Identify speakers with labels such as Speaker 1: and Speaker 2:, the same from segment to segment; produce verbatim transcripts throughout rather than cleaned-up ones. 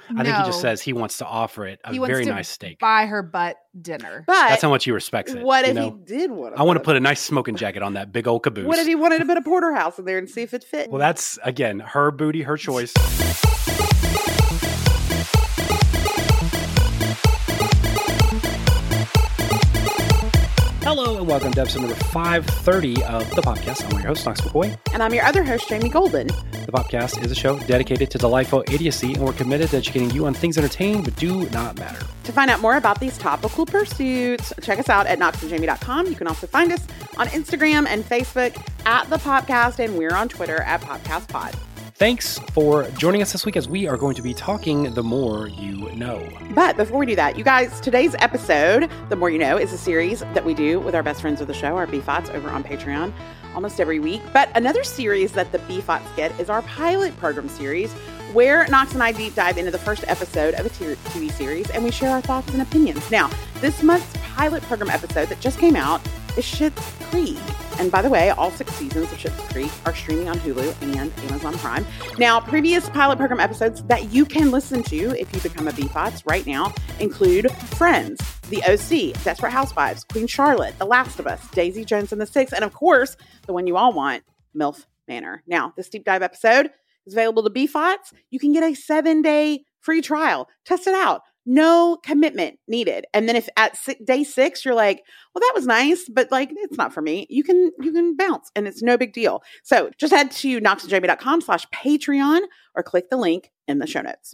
Speaker 1: I think he just
Speaker 2: No.
Speaker 1: says he wants to offer it a
Speaker 2: He wants
Speaker 1: very
Speaker 2: to
Speaker 1: nice steak.
Speaker 2: buy her butt dinner.
Speaker 3: But
Speaker 1: That's how much he respects it.
Speaker 3: what
Speaker 1: you
Speaker 3: if
Speaker 1: know?
Speaker 3: he did want to?
Speaker 1: I want to put a nice smoking jacket on that big old caboose.
Speaker 3: What if he wanted to put a porterhouse in there and see if it fit?
Speaker 1: Well, that's, again, her booty, her choice. Hello and welcome to episode number five thirty of the podcast. I'm your host, Knox McCoy.
Speaker 3: And I'm your other host, Jamie Golden.
Speaker 1: The podcast is a show dedicated to delightful idiocy, and we're committed to educating you on things entertaining but do not matter.
Speaker 3: To find out more about these topical pursuits, check us out at knox and jamie dot com. You can also find us on Instagram and Facebook at The Podcast, and we're on Twitter at PodcastPod.
Speaker 1: Thanks for joining us this week as we are going to be talking The More You Know.
Speaker 3: But before we do that, you guys, today's episode, The More You Know, is a series that we do with our best friends of the show, our B F O Ts, over on Patreon almost every week. But another series that the B F O Ts get is our pilot program series, where Knox and I deep dive into the first episode of a T V series, and we share our thoughts and opinions. Now, this month's pilot program episode that just came out is Schitt's Creek. And by the way, all six seasons of Schitt's Creek are streaming on Hulu and Amazon Prime. Now, previous pilot program episodes that you can listen to if you become a B F O Ts right now include Friends, The O C, Desperate Housewives, Queen Charlotte, The Last of Us, Daisy Jones and the Six, and of course, the one you all want, MILF Manor. Now, this deep dive episode is available to B F O Ts. You can get a seven-day free trial. Test it out. No commitment needed. And then if at si- day six, you're like, well, that was nice, but like, it's not for me. You can, you can bounce and it's no big deal. So just head to knox and jamie dot com slash Patreon or click the link in the show notes.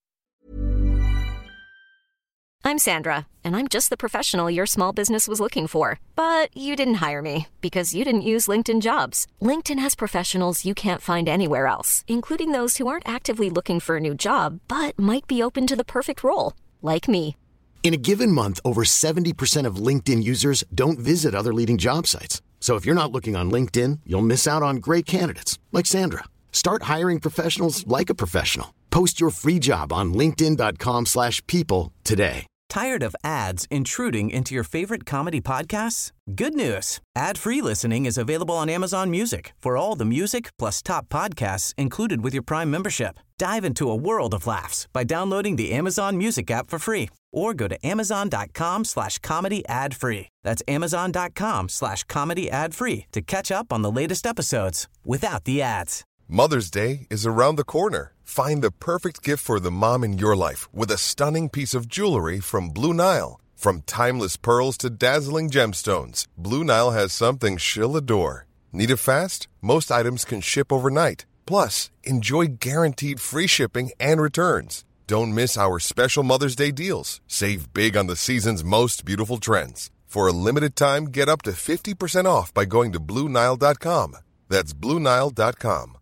Speaker 4: I'm Sandra, and I'm just the professional your small business was looking for. But you didn't hire me because you didn't use LinkedIn Jobs. LinkedIn has professionals you can't find anywhere else, including those who aren't actively looking for a new job, but might be open to the perfect role, like me.
Speaker 5: In a given month, over seventy percent of LinkedIn users don't visit other leading job sites. So if you're not looking on LinkedIn, you'll miss out on great candidates like Sandra. Start hiring professionals like a professional. Post your free job on linkedin dot com slash people today.
Speaker 6: Tired of ads intruding into your favorite comedy podcasts? Good news. Ad-free listening is available on Amazon Music for all the music plus top podcasts included with your Prime membership. Dive into a world of laughs by downloading the Amazon Music app for free or go to amazon dot com slash comedy ad free. That's amazon dot com slash comedy ad free to catch up on the latest episodes without the ads.
Speaker 7: Mother's Day is around the corner. Find the perfect gift for the mom in your life with a stunning piece of jewelry from Blue Nile. From timeless pearls to dazzling gemstones, Blue Nile has something she'll adore. Need it fast? Most items can ship overnight. Plus, enjoy guaranteed free shipping and returns. Don't miss our special Mother's Day deals. Save big on the season's most beautiful trends. For a limited time, get up to fifty percent off by going to blue nile dot com. That's blue nile dot com.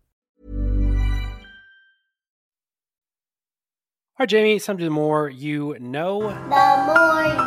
Speaker 1: All right, Jamie, some to the more you know.
Speaker 8: The more you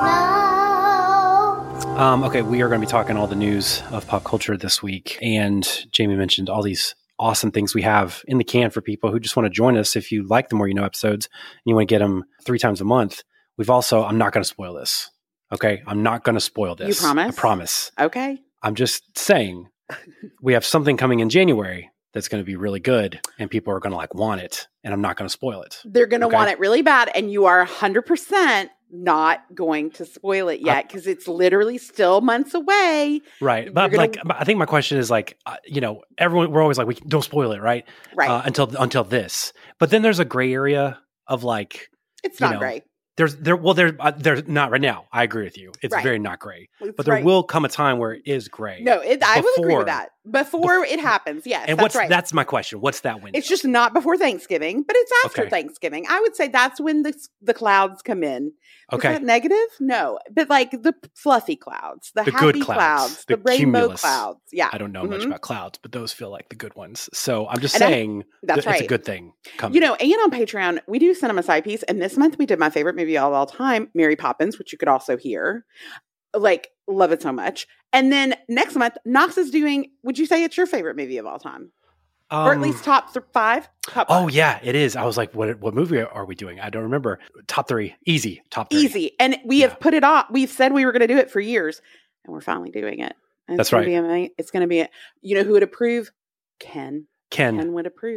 Speaker 8: know.
Speaker 1: Um, okay, we are going to be talking all the news of pop culture this week. And Jamie mentioned all these awesome things we have in the can for people who just want to join us. If you like the More You Know episodes and you want to get them three times a month, we've also, I'm not going to spoil this. Okay, I'm not going to spoil this.
Speaker 3: You promise?
Speaker 1: I promise.
Speaker 3: Okay.
Speaker 1: I'm just saying we have something coming in January that's going to be really good and people are going to like want it, and I'm not going to spoil it.
Speaker 3: They're going to
Speaker 1: okay?
Speaker 3: want it really bad, and you are one hundred percent not going to spoil it yet because it's literally still months away.
Speaker 1: Right. But
Speaker 3: gonna...
Speaker 1: like, I think my question is like, uh, you know, everyone, we're always like, we don't spoil it, right?
Speaker 3: Right.
Speaker 1: Uh, until, until this. But then there's a gray area of like,
Speaker 3: it's not
Speaker 1: know,
Speaker 3: gray.
Speaker 1: There's there well there uh, there's not right now. I agree with you. It's
Speaker 3: right.
Speaker 1: very not gray,
Speaker 3: it's
Speaker 1: but there
Speaker 3: right.
Speaker 1: will come a time where it is gray.
Speaker 3: No, it, I
Speaker 1: before,
Speaker 3: will agree with that. Before bef- it happens, yes.
Speaker 1: And
Speaker 3: that's
Speaker 1: what's
Speaker 3: right.
Speaker 1: that's my question. What's that window?
Speaker 3: It's just not before Thanksgiving, but it's after
Speaker 1: okay.
Speaker 3: Thanksgiving. I would say that's when the the clouds come in.
Speaker 1: Okay,
Speaker 3: is that negative? No, but like the fluffy clouds, the,
Speaker 1: the
Speaker 3: happy
Speaker 1: good clouds,
Speaker 3: clouds
Speaker 1: the,
Speaker 3: the rainbow
Speaker 1: cumulus.
Speaker 3: clouds. Yeah,
Speaker 1: I don't know
Speaker 3: mm-hmm.
Speaker 1: much about clouds, but those feel like the good ones. So I'm just
Speaker 3: and
Speaker 1: saying
Speaker 3: I, that's
Speaker 1: th-
Speaker 3: right.
Speaker 1: it's a good thing coming.
Speaker 3: You know, and on Patreon we do Cinema Side Piece, and this month we did my favorite movie of all time, Mary Poppins, which you could also hear. Like, love it so much. And then next month, Knox is doing, would you say it's your favorite movie of all time?
Speaker 1: Um,
Speaker 3: or at least top th- five? Top
Speaker 1: oh,
Speaker 3: five.
Speaker 1: yeah, it is. I was like, what what movie are we doing? I don't remember. Top three. Easy. Top three.
Speaker 3: Easy. And we
Speaker 1: yeah.
Speaker 3: have put it off. We've said we were going to do it for years, and we're finally doing it. And
Speaker 1: That's
Speaker 3: it's gonna
Speaker 1: right.
Speaker 3: Be ama- it's going to be, a, you know who would approve? Ken.
Speaker 1: Ken.
Speaker 3: Ken would approve.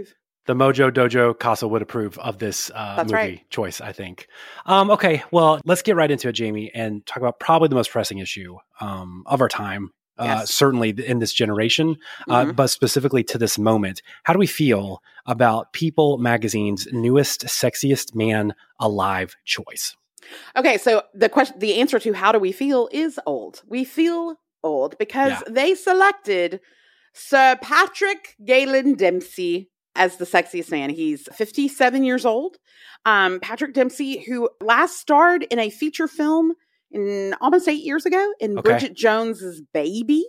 Speaker 1: The Mojo Dojo Casa would approve of this uh, movie
Speaker 3: right.
Speaker 1: choice, I think. Um, okay, well, let's get right into it, Jamie, and talk about probably the most pressing issue um, of our time, uh,
Speaker 3: Yes.
Speaker 1: certainly in this generation, uh,
Speaker 3: Mm-hmm.
Speaker 1: but specifically to this moment. How do we feel about People Magazine's newest, sexiest man alive choice?
Speaker 3: Okay, so the question, the answer to how do we feel is old. We feel old because
Speaker 1: Yeah.
Speaker 3: they selected Sir Patrick Galen Dempsey as the sexiest man. He's fifty-seven years old. Um, Patrick Dempsey, who last starred in a feature film in almost eight years ago in
Speaker 1: Okay.
Speaker 3: Bridget Jones's Baby.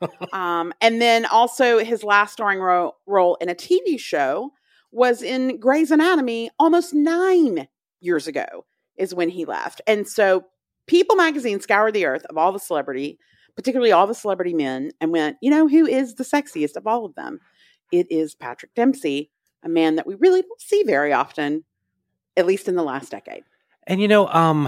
Speaker 3: um, and then also his last starring ro- role in a T V show was in Grey's Anatomy almost nine years ago is when he left. And so People Magazine scoured the earth of all the celebrity, particularly all the celebrity men, and went, you know, who is the sexiest of all of them? It is Patrick Dempsey, a man that we really don't see very often, at least in the last decade.
Speaker 1: And you know, um,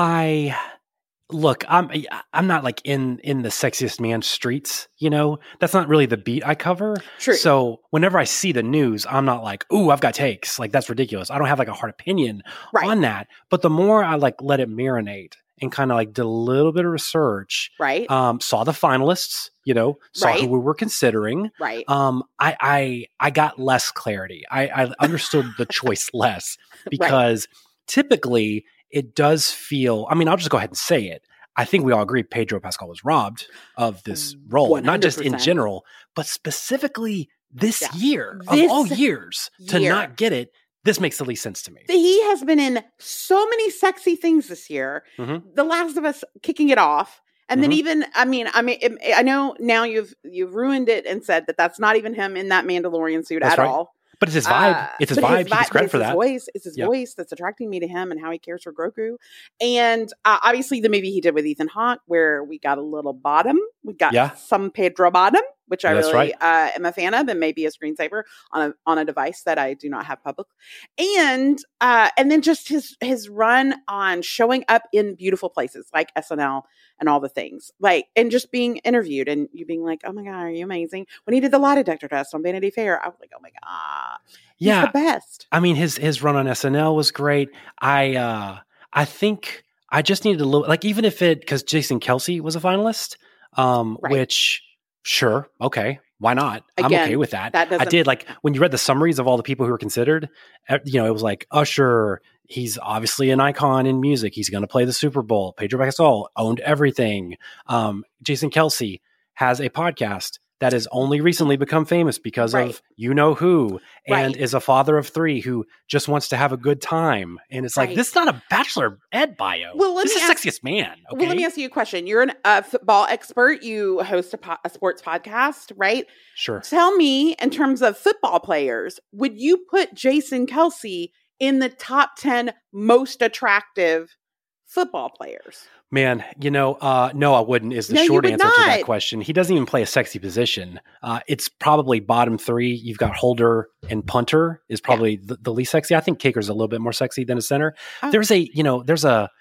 Speaker 1: I look, I'm I'm not like in in the sexiest man streets. You know, that's not really the beat I cover.
Speaker 3: True.
Speaker 1: So whenever I see the news, I'm not like, ooh, I've got takes. Like that's ridiculous. I don't have like a hard opinion
Speaker 3: Right.
Speaker 1: on that. But the more I like let it marinate and kind of like did a little bit of research,
Speaker 3: Right.
Speaker 1: um, saw the finalists, you know, saw
Speaker 3: Right.
Speaker 1: who we were considering.
Speaker 3: right.
Speaker 1: Um, I, I, I got less clarity. I, I understood the choice less because typically it does feel, I mean, I'll just go ahead and say it. I think we all agree Pedro Pascal was robbed of this role,
Speaker 3: one hundred
Speaker 1: not just in
Speaker 3: percent.
Speaker 1: general, but specifically this
Speaker 3: Yeah.
Speaker 1: year
Speaker 3: This
Speaker 1: of all years to
Speaker 3: year.
Speaker 1: not get it. This makes the least sense to me.
Speaker 3: He has been in so many sexy things this year.
Speaker 1: Mhm.
Speaker 3: The Last of Us kicking it off. And then
Speaker 1: Mhm.
Speaker 3: even, I mean, I mean, it, I know now you've you've ruined it and said that that's not even him in that Mandalorian suit
Speaker 1: That's
Speaker 3: at
Speaker 1: right.
Speaker 3: all.
Speaker 1: But it's his vibe.
Speaker 3: Uh,
Speaker 1: it's his
Speaker 3: but
Speaker 1: vibe. He gets
Speaker 3: but
Speaker 1: credit
Speaker 3: it's
Speaker 1: for
Speaker 3: his
Speaker 1: that.
Speaker 3: Voice. It's his
Speaker 1: Yep.
Speaker 3: voice that's attracting me to him and how he cares for Grogu. And uh, obviously the movie he did with Ethan Hawke, where we got a little bottom. We got
Speaker 1: Yeah.
Speaker 3: some Pedro bottom, which I
Speaker 1: That's
Speaker 3: really
Speaker 1: right.
Speaker 3: uh, am a fan of, and maybe a screensaver on a on a device that I do not have public. And uh, and then just his his run on showing up in beautiful places like S N L and all the things, like, and just being interviewed and you being like, oh my God, are you amazing? When he did the lie detector test on Vanity Fair, I was like, oh my God, he's
Speaker 1: Yeah.
Speaker 3: the best.
Speaker 1: I mean, his his run on S N L was great. I uh, I think I just needed a little, like, even if it, because Jason Kelsey was a finalist, um,
Speaker 3: Right.
Speaker 1: which sure, okay, why not? I'm
Speaker 3: Again,
Speaker 1: okay with that.
Speaker 3: that
Speaker 1: I
Speaker 3: doesn't-
Speaker 1: did, like, when you read the summaries of all the people who were considered, eh, you know, it was like Usher. He's obviously an icon in music. He's going to play the Super Bowl. Pedro Pascal owned everything. Um, Jason Kelsey has a podcast that has only recently become famous because
Speaker 3: Right.
Speaker 1: of you know who, and
Speaker 3: Right.
Speaker 1: is a father of three who just wants to have a good time. And it's like,
Speaker 3: Right.
Speaker 1: this is not a Bachelor Ed bio.
Speaker 3: Well, let
Speaker 1: this
Speaker 3: me
Speaker 1: is
Speaker 3: ask-
Speaker 1: sexiest man. Okay.
Speaker 3: Well, let me ask you a question. You're a uh, football expert. You host a, po- a sports podcast, right?
Speaker 1: Sure.
Speaker 3: Tell me, in terms of football players, would you put Jason Kelsey in the top ten most attractive football players?
Speaker 1: Man, you know, uh, no, I wouldn't is the
Speaker 3: No, you
Speaker 1: short
Speaker 3: would
Speaker 1: answer to that
Speaker 3: not.
Speaker 1: question. He doesn't even play a sexy position. Uh, it's probably bottom three. You've got Holder and Punter is probably the, the least sexy. I think Kaker's a little bit more sexy than a center.
Speaker 3: Oh.
Speaker 1: There's a, you know, there's a,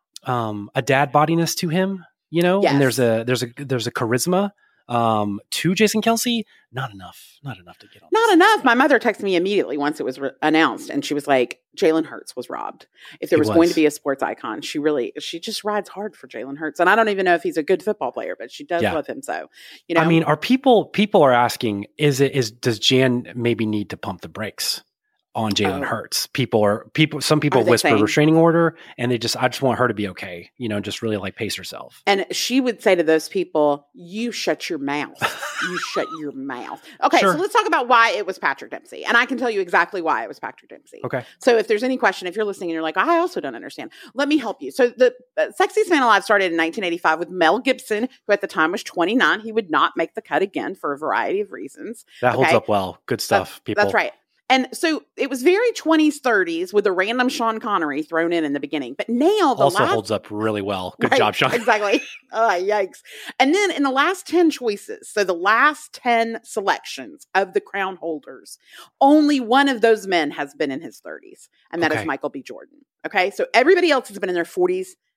Speaker 1: um, a dad bodiness to him, you know,
Speaker 3: Yes.
Speaker 1: and there's a, there's a, there's a charisma, um, to Jason Kelsey. Not enough, not enough to get on.
Speaker 3: Not
Speaker 1: this.
Speaker 3: enough. My mother texted me immediately once it was re- announced, and she was like, Jalen Hurts was robbed. If there
Speaker 1: He
Speaker 3: was, going
Speaker 1: was.
Speaker 3: to be a sports icon, she really, she just rides hard for Jalen Hurts. And I don't even know if he's a good football player, but she does
Speaker 1: Yeah.
Speaker 3: love him so. You know,
Speaker 1: I mean, are people, people are asking, is it, is, does Jan maybe need to pump the brakes on Jalen
Speaker 3: Oh.
Speaker 1: Hurts? People are, people, some people
Speaker 3: Are they
Speaker 1: whisper
Speaker 3: saying-
Speaker 1: restraining order, and they just, I just want her to be okay, you know, just really like pace herself.
Speaker 3: and she would say to those people, you shut your mouth. You shut your mouth. Okay,
Speaker 1: Sure.
Speaker 3: so let's talk about why it was Patrick Dempsey. And I can tell you exactly why it was Patrick Dempsey.
Speaker 1: Okay.
Speaker 3: So if there's any question, if you're listening and you're like, I also don't understand, let me help you. So the uh, Sexiest Man Alive started in nineteen eighty-five with Mel Gibson, who at the time was twenty-nine. He would not make the cut again for a variety of reasons.
Speaker 1: That holds
Speaker 3: Okay.
Speaker 1: up well. Good stuff, people.
Speaker 3: That's right. And so it was very twenties, thirties with a random Sean Connery thrown in in the beginning. But now the
Speaker 1: Also
Speaker 3: last
Speaker 1: holds up really well. Good
Speaker 3: Right,
Speaker 1: job, Sean.
Speaker 3: Exactly. Oh, yikes. And then in the last ten choices, so the last ten selections of the crown holders, only one of those men has been in his thirties, and that is
Speaker 1: Okay.
Speaker 3: Michael B. Jordan. Okay. So everybody else has been in their forties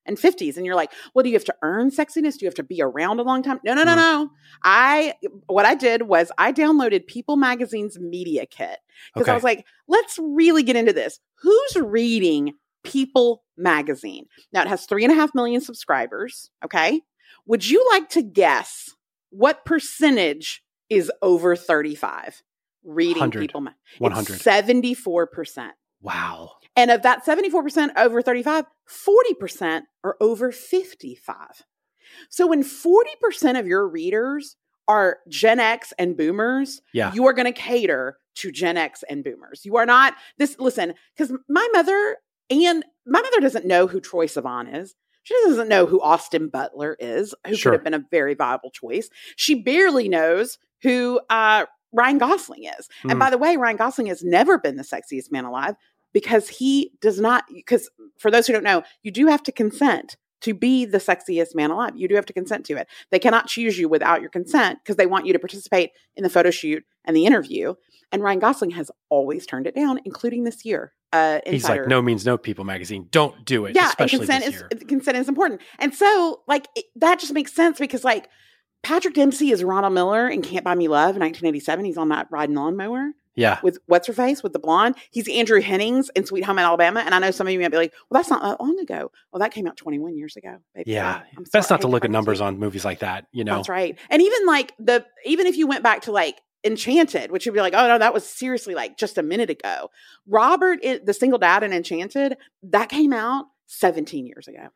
Speaker 3: and fifties. And you're like, well, do you have to earn sexiness? Do you have to be around a long time? No, no, no, mm. no. I, what I did was I downloaded People Magazine's media kit because okay. I was like, let's really get into this. Who's reading People Magazine? Now it has three and a half million subscribers. Okay. Would you like to guess what percentage is over thirty-five reading People Magazine?
Speaker 1: one hundred.
Speaker 3: seventy-four percent.
Speaker 1: Wow.
Speaker 3: And of that seventy-four percent over thirty-five, forty percent are over fifty-five. So when forty percent of your readers are Gen X and boomers,
Speaker 1: yeah.
Speaker 3: you are going to cater to Gen X and boomers. You are not this, listen, because my mother and my mother doesn't know who Troye Sivan is. She doesn't know who Austin Butler is, who
Speaker 1: sure.
Speaker 3: could have been a very viable choice. She barely knows who uh, Ryan Gosling is. Mm. And by the way, Ryan Gosling has never been the sexiest man alive because he does not, because for those who don't know, you do have to consent to be the sexiest man alive. You do have to consent to it. They cannot choose you without your consent because they want you to participate in the photo shoot and the interview. And Ryan Gosling has always turned it down, including this year. Uh,
Speaker 1: He's like, no means no, People Magazine. Don't do it.
Speaker 3: Yeah,
Speaker 1: especially
Speaker 3: and consent
Speaker 1: this
Speaker 3: is
Speaker 1: year.
Speaker 3: consent is important. And so, like, it, that just makes sense because, like, Patrick Dempsey is Ronald Miller in Can't Buy Me Love in nineteen eighty-seven. He's on that riding lawnmower.
Speaker 1: Yeah.
Speaker 3: With what's her face with the blonde. He's Andrew Hennings in Sweet Home Alabama. And I know some of you might be like, well, that's not that long ago. Well, that came out twenty-one years ago. Baby.
Speaker 1: Yeah.
Speaker 3: So
Speaker 1: best not to look at numbers on movies like that, you know?
Speaker 3: That's right. And even like the, even if you went back to like Enchanted, which would be like, oh no, that was seriously like just a minute ago. Robert, the single dad in Enchanted, that came out seventeen years ago.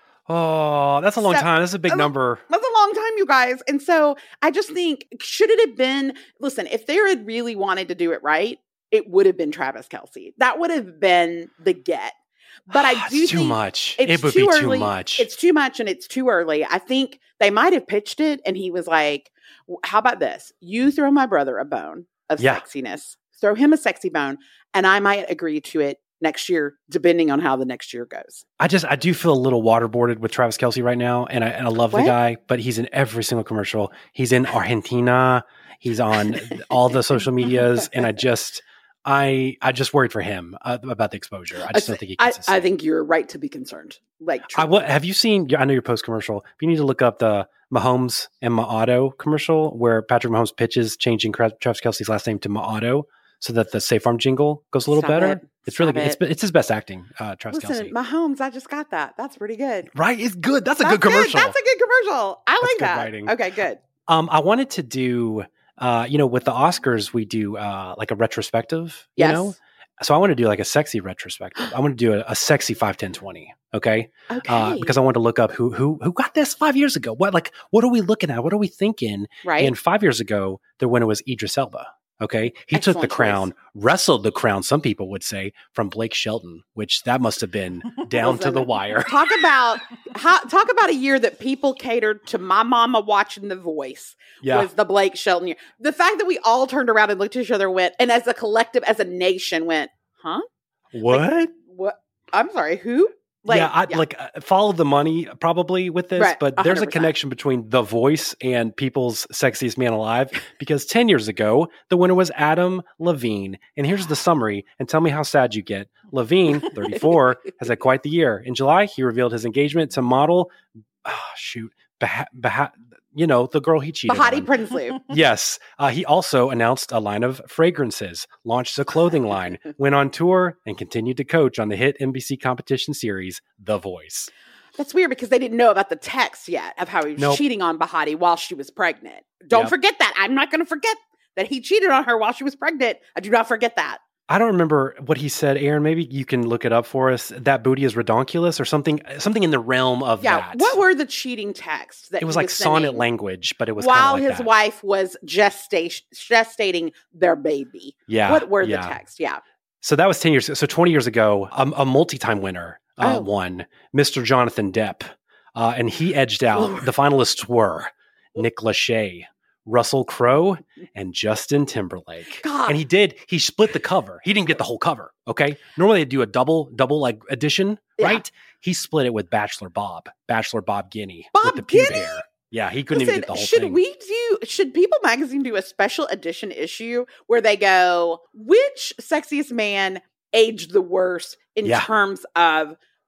Speaker 1: Oh, that's a long so, time. That's a big
Speaker 3: that's
Speaker 1: number.
Speaker 3: A, that's a long time, you guys. And so I just think, should it have been, listen, if they had really wanted to do it right, it would have been Travis Kelce. That would have been the get. But I do
Speaker 1: it's
Speaker 3: think
Speaker 1: too much.
Speaker 3: It's
Speaker 1: it would
Speaker 3: too
Speaker 1: be
Speaker 3: early.
Speaker 1: too much.
Speaker 3: It's too much and it's too early. I think they might have pitched it and he was like, how about this? You throw my brother a bone of
Speaker 1: yeah.
Speaker 3: sexiness. Throw him a sexy bone and I might agree to it next year, depending on how the next year goes.
Speaker 1: I just, I do feel a little waterboarded with Travis Kelce right now. And I, and I love
Speaker 3: what?
Speaker 1: the guy, but he's in every single commercial. He's in Argentina. He's on all the social medias. And I just, I, I just worried for him uh, about the exposure. I just I, don't think he can
Speaker 3: I, I think you're right to be concerned. Like,
Speaker 1: I, what, have you seen, I know your post commercial, but you need to look up the Mahomes and Maotto commercial where Patrick Mahomes pitches changing Travis Kelce's last name to Maotto so that the State Farm jingle goes a little
Speaker 3: Stop
Speaker 1: better.
Speaker 3: It.
Speaker 1: It's
Speaker 3: Stop
Speaker 1: really good.
Speaker 3: It.
Speaker 1: It's, it's his best acting, uh, Travis
Speaker 3: Listen,
Speaker 1: Kelce.
Speaker 3: Mahomes, I just got that. That's pretty good.
Speaker 1: Right? It's good. That's a
Speaker 3: That's
Speaker 1: good commercial.
Speaker 3: Good. That's a good commercial. I
Speaker 1: That's
Speaker 3: like
Speaker 1: good
Speaker 3: that.
Speaker 1: writing.
Speaker 3: Okay, good.
Speaker 1: Um, I wanted to do, uh, you know, with the Oscars, we do uh, like a retrospective, you
Speaker 3: yes.
Speaker 1: know? So I want to do like a sexy retrospective. I want to do a, a sexy five, ten, twenty. Okay.
Speaker 3: Okay.
Speaker 1: Uh, because I wanted to look up who, who, who got this five years ago. What, like, what are we looking at? What are we thinking?
Speaker 3: Right.
Speaker 1: And five years ago, the winner was Idris Elba. Okay. He
Speaker 3: Excellent
Speaker 1: took the crown,
Speaker 3: choice.
Speaker 1: wrestled the crown, some people would say, from Blake Shelton, which that must have been down to the wire.
Speaker 3: Talk about how, talk about a year that people catered to my mama watching The Voice.
Speaker 1: Yeah.
Speaker 3: Was the Blake Shelton year. The fact that we all turned around and looked at each other and went, and as a collective, as a nation went, huh?
Speaker 1: What?
Speaker 3: Like, what? I'm sorry, who? Like,
Speaker 1: yeah, I, yeah. like uh, follow the money probably with this,
Speaker 3: right,
Speaker 1: but there's a connection between The Voice and People's Sexiest Man Alive because ten years ago, the winner was Adam Levine. And here's the summary, and tell me how sad you get. Levine, thirty-four, has had quite the year. In July, he revealed his engagement to model, oh, shoot, Bah- bah- you know, the girl he cheated
Speaker 3: Bahati
Speaker 1: on.
Speaker 3: Prinsloo.
Speaker 1: Yes. Uh, he also announced a line of fragrances, launched a clothing line, went on tour, and continued to coach on the hit N B C competition series, The Voice.
Speaker 3: That's weird because they didn't know about the text yet of how he was
Speaker 1: nope.
Speaker 3: cheating on Bahati while she was pregnant. Don't
Speaker 1: yep.
Speaker 3: forget that. I'm not going to forget that he cheated on her while she was pregnant. I do not forget that.
Speaker 1: I don't remember what he said, Aaron. Maybe you can look it up for us. That booty is redonkulous or something, something in the realm of
Speaker 3: yeah,
Speaker 1: that.
Speaker 3: What were the cheating texts? That
Speaker 1: it was
Speaker 3: he
Speaker 1: like
Speaker 3: was
Speaker 1: sonnet language, but it was
Speaker 3: while
Speaker 1: like
Speaker 3: his
Speaker 1: that.
Speaker 3: wife was gestation, gestating their baby.
Speaker 1: Yeah.
Speaker 3: What were
Speaker 1: yeah.
Speaker 3: the texts? Yeah.
Speaker 1: So that was ten years. So twenty years ago, um, a multi-time winner uh,
Speaker 3: oh.
Speaker 1: won, Mister Jonathan Depp. Uh, and he edged out. The finalists were Nick Lachey, Russell Crowe, and Justin Timberlake.
Speaker 3: God.
Speaker 1: And he did, he split the cover. He didn't get the whole cover, okay? Normally they do a double, double like edition,
Speaker 3: yeah.
Speaker 1: right? He split it with Bachelor Bob, Bachelor Bob Guinea.
Speaker 3: Bob
Speaker 1: with the pube
Speaker 3: Guinea?
Speaker 1: hair. Yeah, he couldn't
Speaker 3: Listen,
Speaker 1: even get the whole
Speaker 3: should
Speaker 1: thing.
Speaker 3: we do, should People Magazine do a special edition issue where they go, which sexiest man aged the worst in
Speaker 1: Yeah.
Speaker 3: terms of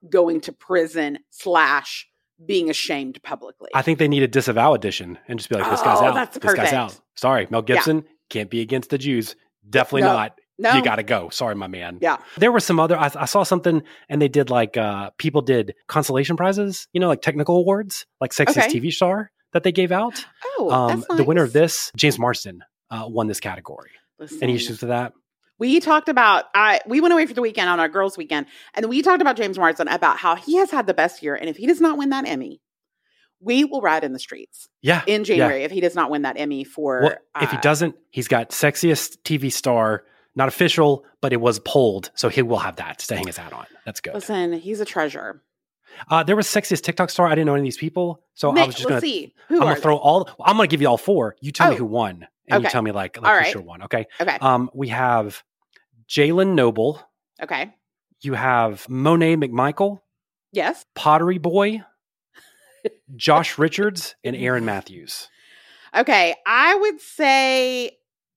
Speaker 3: going to prison slash being ashamed publicly.
Speaker 1: I think they need a disavow edition and just be like, this guy's
Speaker 3: Oh,
Speaker 1: out.
Speaker 3: that's
Speaker 1: This guy's
Speaker 3: perfect.
Speaker 1: out. Sorry, Mel Gibson can't be against the Jews. Definitely
Speaker 3: No.
Speaker 1: not.
Speaker 3: No.
Speaker 1: You got to go. Sorry, my man.
Speaker 3: Yeah.
Speaker 1: There were some other, I, I saw something and they did like, uh, people did consolation prizes, you know, like technical awards, like Sexiest
Speaker 3: Okay.
Speaker 1: T V Star that they gave out.
Speaker 3: Oh,
Speaker 1: um,
Speaker 3: that's nice.
Speaker 1: The winner of this, James Marsden, uh, won this category.
Speaker 3: Listen,
Speaker 1: Any issues with that?
Speaker 3: we talked about, I we went away for the weekend on our girls' weekend, and we talked about James Marsden about how he has had the best year. And if he does not win that Emmy, we will ride in the streets
Speaker 1: Yeah.
Speaker 3: in January
Speaker 1: yeah.
Speaker 3: if he does not win that Emmy for.
Speaker 1: Well, if he
Speaker 3: uh,
Speaker 1: doesn't, he's got Sexiest T V Star, not official, but it was polled. So he will have that to hang his hat on. That's good.
Speaker 3: Listen, he's a treasure.
Speaker 1: Uh, there was Sexiest TikTok Star. I didn't know any of these people. So I
Speaker 3: Nick,
Speaker 1: was just
Speaker 3: let's
Speaker 1: going to,
Speaker 3: see. Who
Speaker 1: I'm
Speaker 3: are
Speaker 1: going to throw all, I'm going to give you all four. You tell me
Speaker 3: Oh.
Speaker 1: who won. And
Speaker 3: Okay.
Speaker 1: you tell me like, like
Speaker 3: All
Speaker 1: who
Speaker 3: right.
Speaker 1: sure won. Okay.
Speaker 3: they? Okay.
Speaker 1: Um, we have Jalen Noble.
Speaker 3: Okay.
Speaker 1: You have Monet McMichael,
Speaker 3: Yes.
Speaker 1: Pottery Boy, Josh Richards, and Aaron Matthews.
Speaker 3: Okay. I would say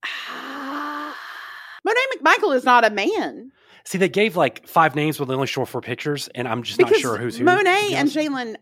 Speaker 3: Monet McMichael is not a man.
Speaker 1: See, they gave like five names, but they only show four pictures, and I'm just
Speaker 3: Because
Speaker 1: not sure who's who.
Speaker 3: Monet
Speaker 1: to be
Speaker 3: and
Speaker 1: honest.
Speaker 3: Jalen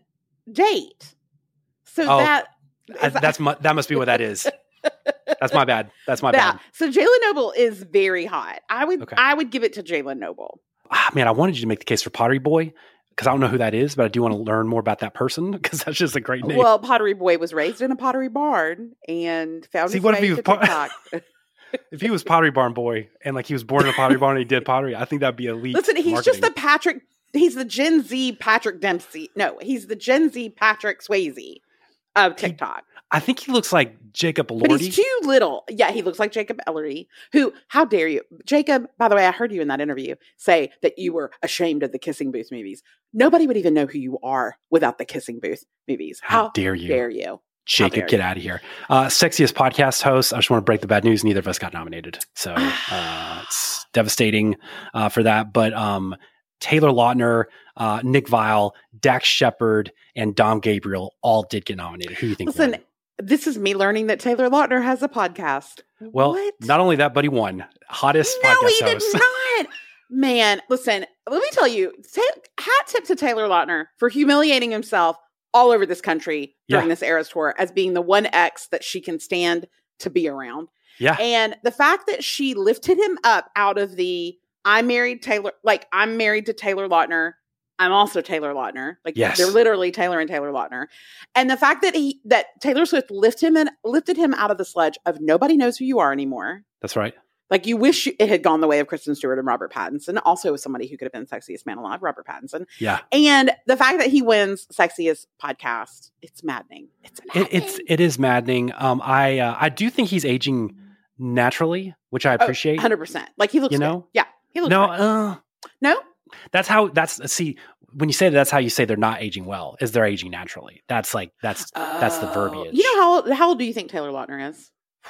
Speaker 3: date. So
Speaker 1: Oh,
Speaker 3: that
Speaker 1: I-
Speaker 3: is-
Speaker 1: that's mu- that must be what that is. That's my bad. That's my
Speaker 3: yeah.
Speaker 1: bad.
Speaker 3: So Jalen Noble is very hot. I would
Speaker 1: Okay.
Speaker 3: I would give it to Jalen Noble.
Speaker 1: Ah, man, I wanted you to make the case for Pottery Boy because I don't know who that is, but I do want to learn more about that person because that's just a great name.
Speaker 3: Well, Pottery Boy was raised in a pottery barn and found
Speaker 1: See,
Speaker 3: his
Speaker 1: what if
Speaker 3: way
Speaker 1: he was
Speaker 3: to
Speaker 1: pot-
Speaker 3: TikTok.
Speaker 1: If he was Pottery Barn Boy and like he was born in a pottery barn and he did pottery, I think that'd be elite.
Speaker 3: Listen, he's
Speaker 1: marketing.
Speaker 3: just the Patrick. He's the Gen Z Patrick Dempsey. No, he's the Gen Z Patrick Swayze of TikTok.
Speaker 1: I think he looks like Jacob
Speaker 3: But
Speaker 1: Elordi.
Speaker 3: he's too little. Yeah, he looks like Jacob Ellery, who, how dare you? Jacob, by the way, I heard you in that interview say that you were ashamed of the Kissing Booth movies. Nobody would even know who you are without the Kissing Booth movies.
Speaker 1: How
Speaker 3: How,
Speaker 1: dare you.
Speaker 3: dare you?
Speaker 1: Jacob,
Speaker 3: dare
Speaker 1: get
Speaker 3: you.
Speaker 1: out of here. Uh, sexiest podcast host. I just want to break the bad news. Neither of us got nominated. So uh, it's devastating uh, for that. But um, Taylor Lautner, uh, Nick Viall, Dax Shepard, and Dom Gabriel all did get nominated. Who do you think
Speaker 3: Listen,
Speaker 1: won?
Speaker 3: this is me learning that Taylor Lautner has a podcast.
Speaker 1: Well,
Speaker 3: what?
Speaker 1: not only that, but he won. Hottest
Speaker 3: No,
Speaker 1: podcast
Speaker 3: he did
Speaker 1: host.
Speaker 3: not. Man, listen, let me tell you, ta- hat tip to Taylor Lautner for humiliating himself all over this country during
Speaker 1: Yeah.
Speaker 3: this Eras tour as being the one ex that she can stand to be around.
Speaker 1: Yeah.
Speaker 3: And the fact that she lifted him up out of the I married Taylor, like I'm married to Taylor Lautner. I'm also Taylor Lautner. Like
Speaker 1: Yes.
Speaker 3: they're literally Taylor and Taylor Lautner. And the fact that he that Taylor Swift lifted him and lifted him out of the sludge of nobody knows who you are anymore.
Speaker 1: That's right.
Speaker 3: Like you wish it had gone the way of Kristen Stewart and Robert Pattinson, also somebody who could have been sexiest man alive, Robert Pattinson.
Speaker 1: Yeah.
Speaker 3: And the fact that he wins sexiest podcast, it's maddening. It's maddening.
Speaker 1: It, it's it is maddening. Um, I uh, I do think he's aging naturally, which I appreciate.
Speaker 3: one hundred percent. Like he looks
Speaker 1: You
Speaker 3: good.
Speaker 1: know?
Speaker 3: Yeah, he looks
Speaker 1: no,
Speaker 3: good.
Speaker 1: uh,
Speaker 3: No?
Speaker 1: that's how that's see when you say that, that's how you say they're not aging well. Is they're aging naturally? That's like that's that's the
Speaker 3: Oh.
Speaker 1: verbiage.
Speaker 3: You know how old, how old do you think Taylor Lautner is?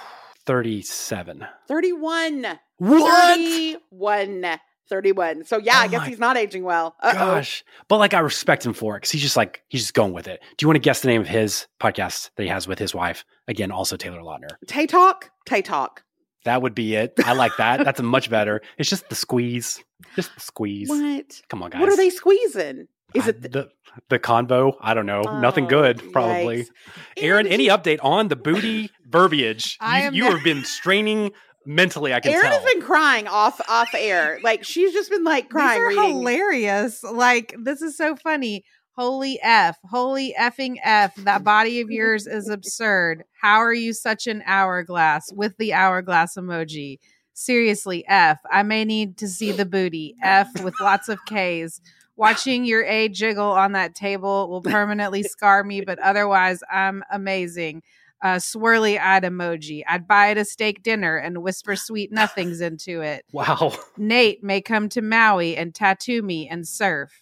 Speaker 1: thirty-seven.
Speaker 3: thirty-one.
Speaker 1: What?
Speaker 3: thirty-one. thirty-one. So yeah,
Speaker 1: Oh
Speaker 3: I guess
Speaker 1: my
Speaker 3: he's not aging well. Uh-oh.
Speaker 1: Gosh, but like I respect him for it because he's just like he's just going with it. Do you want to guess the name of his podcast that he has with his wife? Again, also Taylor Lautner.
Speaker 3: Tay Talk? Tay Talk.
Speaker 1: That would be it. I like that. That's a much better. It's just the squeeze. Just the squeeze.
Speaker 3: What?
Speaker 1: Come on, guys.
Speaker 3: What are they squeezing? Is
Speaker 1: I-
Speaker 3: it the,
Speaker 1: the the convo? I don't know. Nothing
Speaker 3: Oh,
Speaker 1: good, probably.
Speaker 3: yikes.
Speaker 1: Aaron,
Speaker 3: Aaron,
Speaker 1: any
Speaker 3: you-
Speaker 1: update on the booty verbiage?
Speaker 2: I
Speaker 1: You,
Speaker 2: am
Speaker 1: you
Speaker 2: not-
Speaker 1: have been straining mentally. I can
Speaker 3: Erin
Speaker 1: tell.
Speaker 3: has been crying off off air. Like she's just been like crying.
Speaker 2: These are
Speaker 3: reading.
Speaker 2: hilarious. Like, this is so funny. Holy F. Holy effing F. That body of yours is absurd. How are you such an hourglass with the hourglass emoji? Seriously, F. I may need to see the booty. F with lots of K's. Watching your A jiggle on that table will permanently scar me, but otherwise, I'm amazing. Uh, swirly eyed emoji. I'd buy it a steak dinner and whisper sweet nothings into it.
Speaker 1: Wow.
Speaker 2: Nate may come to Maui and tattoo me and surf.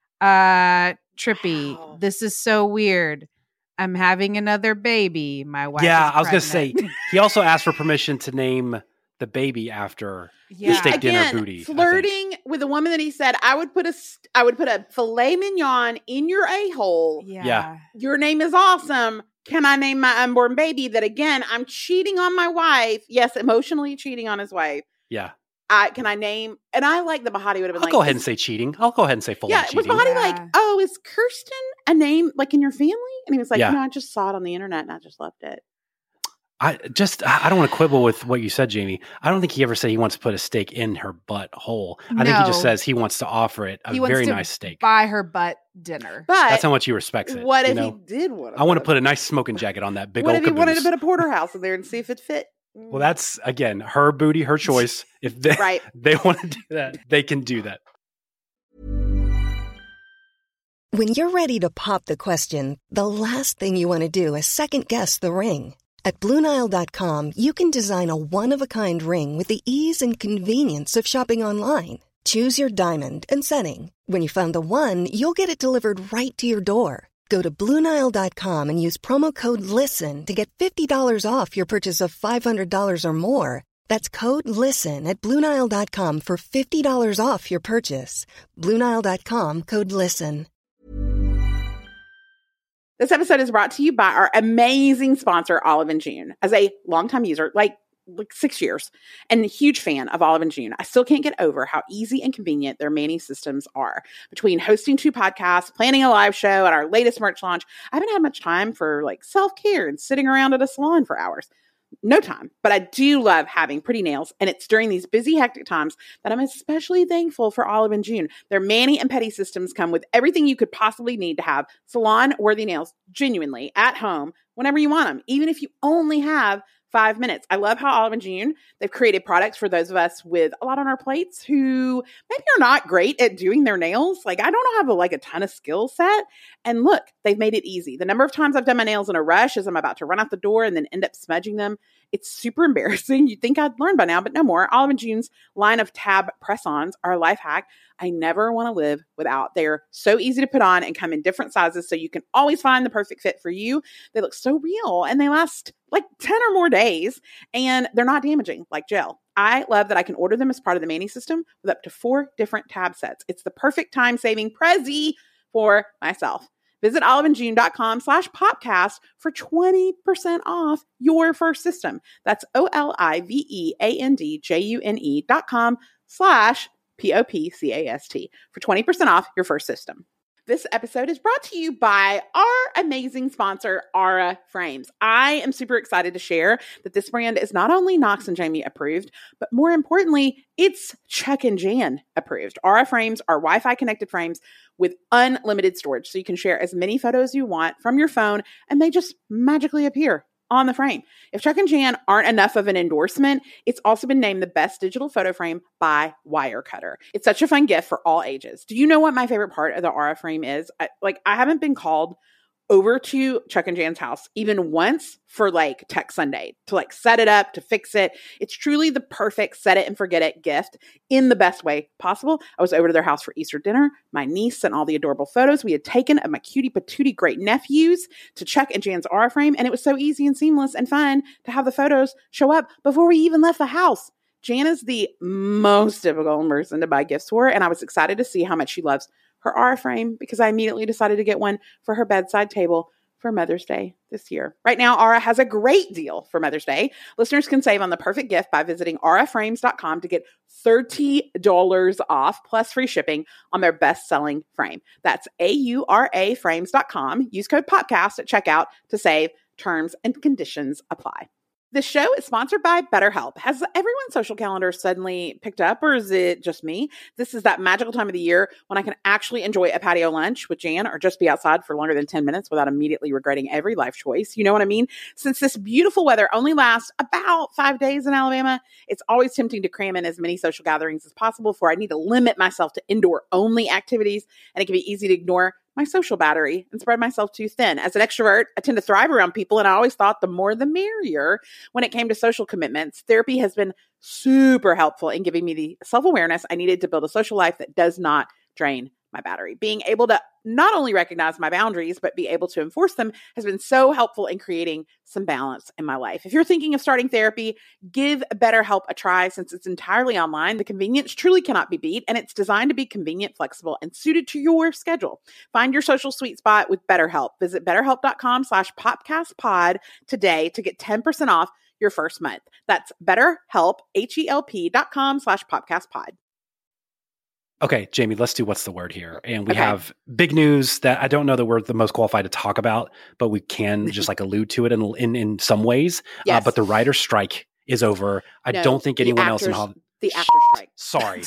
Speaker 2: Uh, trippy.
Speaker 3: Wow.
Speaker 2: This is so weird. I'm having another baby. My wife.
Speaker 1: Yeah,
Speaker 2: is
Speaker 1: I was going to say,
Speaker 2: pregnant.
Speaker 1: he also asked for permission to name the baby after.
Speaker 2: Yeah.
Speaker 1: steak dinner
Speaker 3: Again,
Speaker 1: booty, I think.
Speaker 3: flirting with a woman that he said, I would put a st- I would put a filet mignon in your a hole.
Speaker 2: Yeah.
Speaker 1: Yeah.
Speaker 3: Your name is awesome. Can I name my unborn baby? That again, I'm cheating on my wife. Yes, emotionally cheating on his wife.
Speaker 1: Yeah.
Speaker 3: I can I name, and I like the Bahati would have been
Speaker 1: I'll
Speaker 3: like,
Speaker 1: go ahead and say cheating. I'll go ahead and say full
Speaker 3: yeah,
Speaker 1: on cheating.
Speaker 3: was Bahati
Speaker 2: Yeah.
Speaker 3: like, oh, is Kirsten a name like in your family? And he was like,
Speaker 1: Yeah.
Speaker 3: no, I just saw it on the internet and I just loved it.
Speaker 1: I just, I don't want to quibble with what you said, Jamie. I don't think he ever said he wants to put a steak in her butt hole. I think he just
Speaker 2: No.
Speaker 1: says he wants to offer it a
Speaker 2: He wants
Speaker 1: very
Speaker 2: to
Speaker 1: nice steak.
Speaker 2: Buy her butt dinner.
Speaker 3: But
Speaker 1: That's how much he respects it.
Speaker 3: what
Speaker 1: you
Speaker 3: if
Speaker 1: know?
Speaker 3: he did want to?
Speaker 1: I want to put a nice smoking jacket on that big
Speaker 3: What
Speaker 1: old
Speaker 3: if he wanted to
Speaker 1: caboose.
Speaker 3: put a porterhouse in there and see if it fit?
Speaker 1: Well, that's, again, her booty, her choice. If they,
Speaker 3: Right.
Speaker 1: they want to do that, they can do that.
Speaker 8: When you're ready to pop the question, the last thing you want to do is second-guess the ring. At Blue Nile dot com, you can design a one-of-a-kind ring with the ease and convenience of shopping online. Choose your diamond and setting. When you find the one, you'll get it delivered right to your door. Go to Blue Nile dot com and use promo code LISTEN to get fifty dollars off your purchase of five hundred dollars or more. That's code LISTEN at Blue Nile dot com for fifty dollars off your purchase. Blue Nile dot com, code LISTEN.
Speaker 3: This episode is brought to you by our amazing sponsor, Olive and June. As a longtime user, like like six years, and a huge fan of Olive and June, I still can't get over how easy and convenient their Manny systems are. Between hosting two podcasts, planning a live show, and our latest merch launch, I haven't had much time for like self-care and sitting around at a salon for hours. No time, but I do love having pretty nails, and it's during these busy, hectic times that I'm especially thankful for Olive and June. Their Manny and Petty systems come with everything you could possibly need to have salon-worthy nails genuinely at home whenever you want them, even if you only have five minutes. I love how Olive and June, they've created products for those of us with a lot on our plates who maybe are not great at doing their nails. Like, I don't have a, like a ton of skill set. And look, they've made it easy. The number of times I've done my nails in a rush as I'm about to run out the door and then end up smudging them, it's super embarrassing. You'd think I'd learn by now, but no more. Olive and June's line of tab press-ons are a life hack I never want to live without. They're so easy to put on and come in different sizes, so you can always find the perfect fit for you. They look so real, and they last like ten or more days, and they're not damaging like gel. I love that I can order them as part of the Manny system with up to four different tab sets. It's the perfect time-saving Prezi for myself. Visit oliveandjune.com slash popcast for twenty percent off your first system. That's O-L-I-V-E-A-N-D-J-U-N-E dot com slash P-O-P-C-A-S-T for twenty percent off your first system. This episode is brought to you by our amazing sponsor, Aura Frames. I am super excited to share that this brand is not only Knox and Jamie approved, but more importantly, it's Chuck and Jan approved. Aura Frames are Wi-Fi connected frames with unlimited storage, so you can share as many photos you want from your phone, and they just magically appear on the frame. If Chuck and Jan aren't enough of an endorsement, it's also been named the best digital photo frame by Wirecutter. It's such a fun gift for all ages. Do you know what my favorite part of the Aura frame is? I, like, I haven't been called over to Chuck and Jan's house even once for like Tech Sunday to like set it up, to fix it. It's truly the perfect set it and forget it gift in the best way possible. I was over to their house for Easter dinner. My niece sent all the adorable photos we had taken of my cutie patootie great nephews to Chuck and Jan's Aura frame. And it was so easy and seamless and fun to have the photos show up before we even left the house. Jan is the most difficult person to buy gifts for, and I was excited to see how much she loves her Aura frame because I immediately decided to get one for her bedside table for Mother's Day this year. Right now, Aura has a great deal for Mother's Day. Listeners can save on the perfect gift by visiting aura frames dot com to get thirty dollars off plus free shipping on their best-selling frame. That's A U R A frames dot com. Use code PODCAST at checkout to save. Terms and conditions apply. This show is sponsored by BetterHelp. Has everyone's social calendar suddenly picked up, or is it just me? This is that magical time of the year when I can actually enjoy a patio lunch with Jan or just be outside for longer than ten minutes without immediately regretting every life choice. You know what I mean? Since this beautiful weather only lasts about five days in Alabama, it's always tempting to cram in as many social gatherings as possible, for I need to limit myself to indoor-only activities, and it can be easy to ignore my social battery and spread myself too thin. As an extrovert, I tend to thrive around people, and I always thought the more the merrier when it came to social commitments. Therapy has been super helpful in giving me the self-awareness I needed to build a social life that does not drain my battery. Being able to not only recognize my boundaries, but be able to enforce them has been so helpful in creating some balance in my life. If you're thinking of starting therapy, give BetterHelp a try. Since it's entirely online, the convenience truly cannot be beat, and it's designed to be convenient, flexible, and suited to your schedule. Find your social sweet spot with BetterHelp. Visit betterhelp dot com slash popcastpod today to get ten percent off your first month. That's BetterHelp, H-E-L-P dot com slash podcast pod.
Speaker 1: Okay, Jamie, let's do what's the word here. And we
Speaker 3: Okay.
Speaker 1: have big news that I don't know that we're the most qualified to talk about, but we can just like allude to it in in, in some ways.
Speaker 3: Yes.
Speaker 1: Uh, but the writer's strike is over. I
Speaker 3: No,
Speaker 1: don't think
Speaker 3: the
Speaker 1: anyone else in
Speaker 3: actors-
Speaker 1: Hollywood.
Speaker 3: The actor strike.
Speaker 1: Sorry.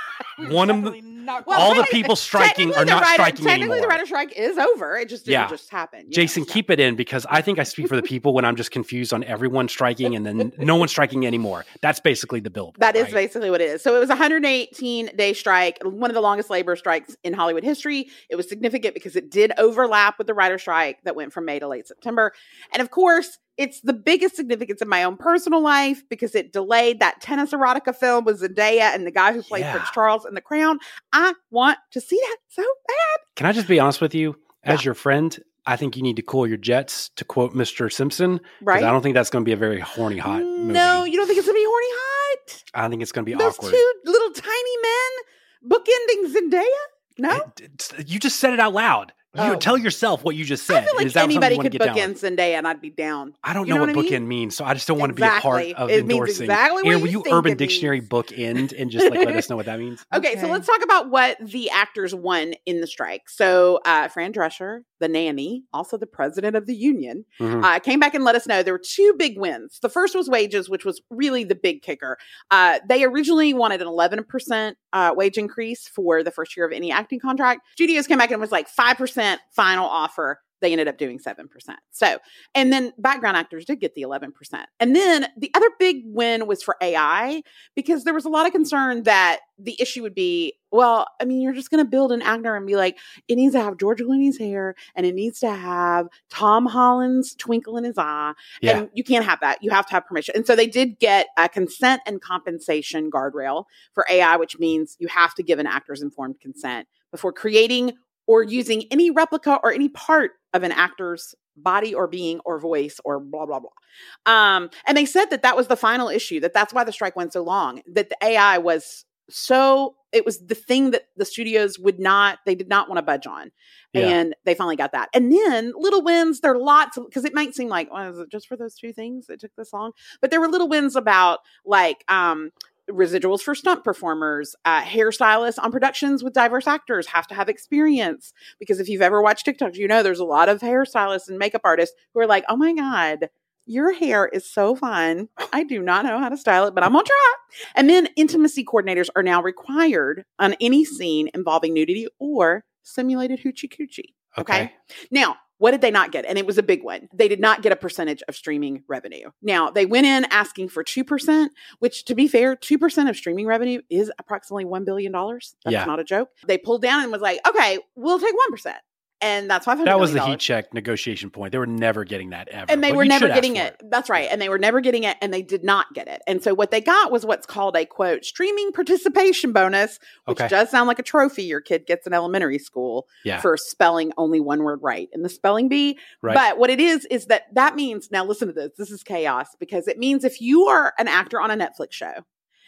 Speaker 1: One of them.
Speaker 2: Not
Speaker 3: Well,
Speaker 1: all the
Speaker 3: technically-
Speaker 1: people striking
Speaker 3: technically
Speaker 1: are
Speaker 3: the
Speaker 1: not
Speaker 3: writer-
Speaker 1: striking
Speaker 3: Technically,
Speaker 1: anymore.
Speaker 3: the writer's strike is over. It just didn't
Speaker 1: Yeah.
Speaker 3: just happen. you
Speaker 1: Jason,
Speaker 3: know, so.
Speaker 1: keep it in because I think I speak for the people when I'm just confused on everyone striking and then no one striking anymore. That's basically the billboard.
Speaker 3: That is
Speaker 1: right?
Speaker 3: basically what it is. So it was a one hundred eighteen day strike, one of the longest labor strikes in Hollywood history. It was significant because it did overlap with the writer's strike that went from May to late September. And of course, it's the biggest significance in my own personal life because it delayed that tennis erotica film with Zendaya and the guy who played
Speaker 1: Yeah.
Speaker 3: Prince Charles in The Crown. I want to see that so bad.
Speaker 1: Can I just be honest with you? As
Speaker 3: Yeah.
Speaker 1: your friend, I think you need to cool your jets, to quote Mister Simpson. 'Cause
Speaker 3: Right?
Speaker 1: I don't think that's going to be a very horny hot movie.
Speaker 3: No, you don't think it's going to be horny hot?
Speaker 1: I think it's going to be
Speaker 3: Those
Speaker 1: awkward.
Speaker 3: two little tiny men bookending Zendaya? No?
Speaker 1: It- it's- you just said it out loud. You
Speaker 3: Oh.
Speaker 1: tell yourself what you just
Speaker 3: I
Speaker 1: said.
Speaker 3: feel like
Speaker 1: Is that something
Speaker 3: anybody
Speaker 1: you want
Speaker 3: could
Speaker 1: to get down
Speaker 3: bookend
Speaker 1: with?
Speaker 3: Zendaya and I'd be down.
Speaker 1: I don't
Speaker 3: You
Speaker 1: know,
Speaker 3: know
Speaker 1: what
Speaker 3: what I mean?
Speaker 1: bookend means, so I just don't want to be a
Speaker 3: Exactly.
Speaker 1: part of
Speaker 3: It means
Speaker 1: endorsing.
Speaker 3: exactly what
Speaker 1: Aaron,
Speaker 3: you
Speaker 1: will you
Speaker 3: think
Speaker 1: Urban
Speaker 3: it
Speaker 1: Dictionary
Speaker 3: means.
Speaker 1: bookend and just like let us know what that means?
Speaker 3: Okay, so
Speaker 2: Okay.
Speaker 3: let's talk about what the actors won in the strike. So uh, Fran Drescher, the nanny, also the president of the union,
Speaker 1: Mhm.
Speaker 3: uh, came back and let us know there were two big wins. The first was wages, which was really the big kicker. Uh, they originally wanted an eleven percent uh, wage increase for the first year of any acting contract. Studios came back and was like five percent final offer. They ended up doing seven percent. So, and then background actors did get the eleven percent. And then the other big win was for A I because there was a lot of concern that the issue would be, well, I mean, you're just going to build an actor and be like, it needs to have George Clooney's hair and it needs to have Tom Holland's twinkle in his eye.
Speaker 1: Yeah.
Speaker 3: And you can't have that. You have to have permission. And so they did get a consent and compensation guardrail for A I, which means you have to give an actor's informed consent before creating or using any replica or any part of an actor's body or being or voice or blah, blah, blah. Um, and they said that that was the final issue, that that's why the strike went so long, that the A I was so, it was the thing that the studios would not, they did not want to budge on.
Speaker 1: Yeah.
Speaker 3: And they finally got that. And then little wins, there are lots, because it might seem like, well, is it just for those two things it took this long? But there were little wins about like, um, residuals for stunt performers, uh, hairstylists on productions with diverse actors have to have experience. Because if you've ever watched TikToks, you know there's a lot of hairstylists and makeup artists who are like, oh my God, your hair is so fine. I do not know how to style it, but I'm gonna try. And then intimacy coordinators are now required on any scene involving nudity or simulated hoochie coochie. Okay.
Speaker 1: Okay.
Speaker 3: Now, what did they not get? And it was a big one. They did not get a percentage of streaming revenue. Now, they went in asking for two percent, which to be fair, two percent of streaming revenue is approximately one billion dollars. That's
Speaker 1: Yeah.
Speaker 3: not a joke. They pulled down and was like, okay, we'll take one percent. And that's five hundred
Speaker 1: That was the
Speaker 3: million
Speaker 1: heat
Speaker 3: dollars.
Speaker 1: check negotiation point. They were never getting that ever.
Speaker 3: And they
Speaker 1: But
Speaker 3: were
Speaker 1: you
Speaker 3: never
Speaker 1: should ask
Speaker 3: getting
Speaker 1: for
Speaker 3: it. That's right. And they were never getting it. And they did not get it. And so what they got was what's called a quote, streaming participation bonus, which
Speaker 1: Okay.
Speaker 3: does sound like a trophy your kid gets in elementary school
Speaker 1: Yeah.
Speaker 3: for spelling only one word right in the spelling bee.
Speaker 1: Right.
Speaker 3: But what it is, is that that means, now listen to this, this is chaos, because it means if you are an actor on a Netflix show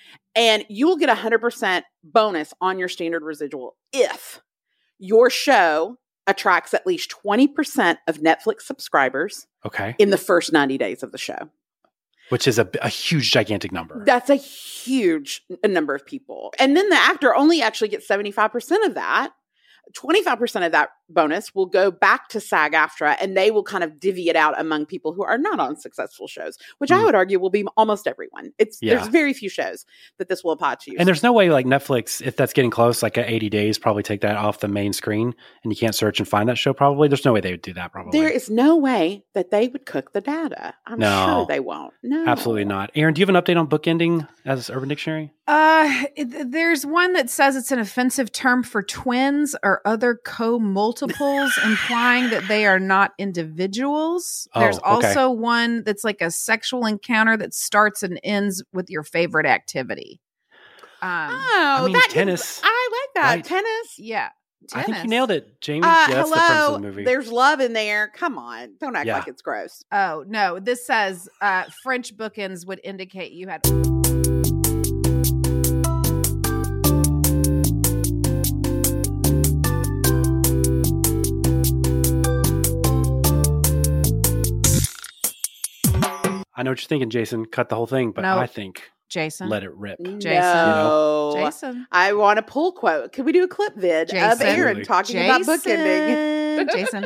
Speaker 3: and you will get a one hundred percent bonus on your standard residual if your show attracts at least twenty percent of Netflix subscribers
Speaker 1: Okay.
Speaker 3: in the first ninety days of the show.
Speaker 1: Which is a, a huge, gigantic number.
Speaker 3: That's a huge n- number of people. And then the actor only actually gets seventy-five percent of that. twenty-five percent of that bonus will go back to SAG-AFTRA and they will kind of divvy it out among people who are not on successful shows, which I
Speaker 1: Hmm.
Speaker 3: would argue will be almost everyone. It's
Speaker 1: Yeah.
Speaker 3: There's very few shows that this will apply to.
Speaker 1: And there's no way like Netflix, if that's getting close, like at eighty days, probably take that off the main screen and you can't search and find that show probably. There's no way they would do that probably.
Speaker 3: There is no way that they would cook the data. I'm
Speaker 1: No.
Speaker 3: sure they won't. No.
Speaker 1: Absolutely not. Aaron, do you have an update on bookending as Urban Dictionary?
Speaker 2: Uh, it- there's one that says it's an offensive term for twins or other co-multiples, implying that they are not individuals.
Speaker 1: Oh,
Speaker 2: There's
Speaker 1: okay.
Speaker 2: also one that's like a sexual encounter that starts and ends with your favorite activity. Um,
Speaker 3: Oh,
Speaker 1: mean,
Speaker 3: that gives-
Speaker 1: tennis,
Speaker 3: I like that.
Speaker 1: right?
Speaker 3: Tennis.
Speaker 2: yeah,
Speaker 1: I think you
Speaker 2: tennis.
Speaker 1: nailed it, Jamie.
Speaker 3: Uh,
Speaker 1: yeah, that's the premise
Speaker 3: hello.
Speaker 1: of the movie.
Speaker 3: There's love in there. Come on. Don't act
Speaker 1: Yeah.
Speaker 3: like it's gross.
Speaker 2: Oh no, this says uh, French bookends would indicate you had.
Speaker 1: I I know what you're thinking, Jason. Cut the whole thing, but
Speaker 2: No.
Speaker 1: I think
Speaker 2: Jason.
Speaker 1: let it rip.
Speaker 2: Jason.
Speaker 3: No.
Speaker 2: Jason.
Speaker 3: I want a pull quote. Could we do a clip vid
Speaker 2: Jason.
Speaker 3: of Aaron
Speaker 1: Absolutely.
Speaker 3: talking about bookending?
Speaker 2: Jason.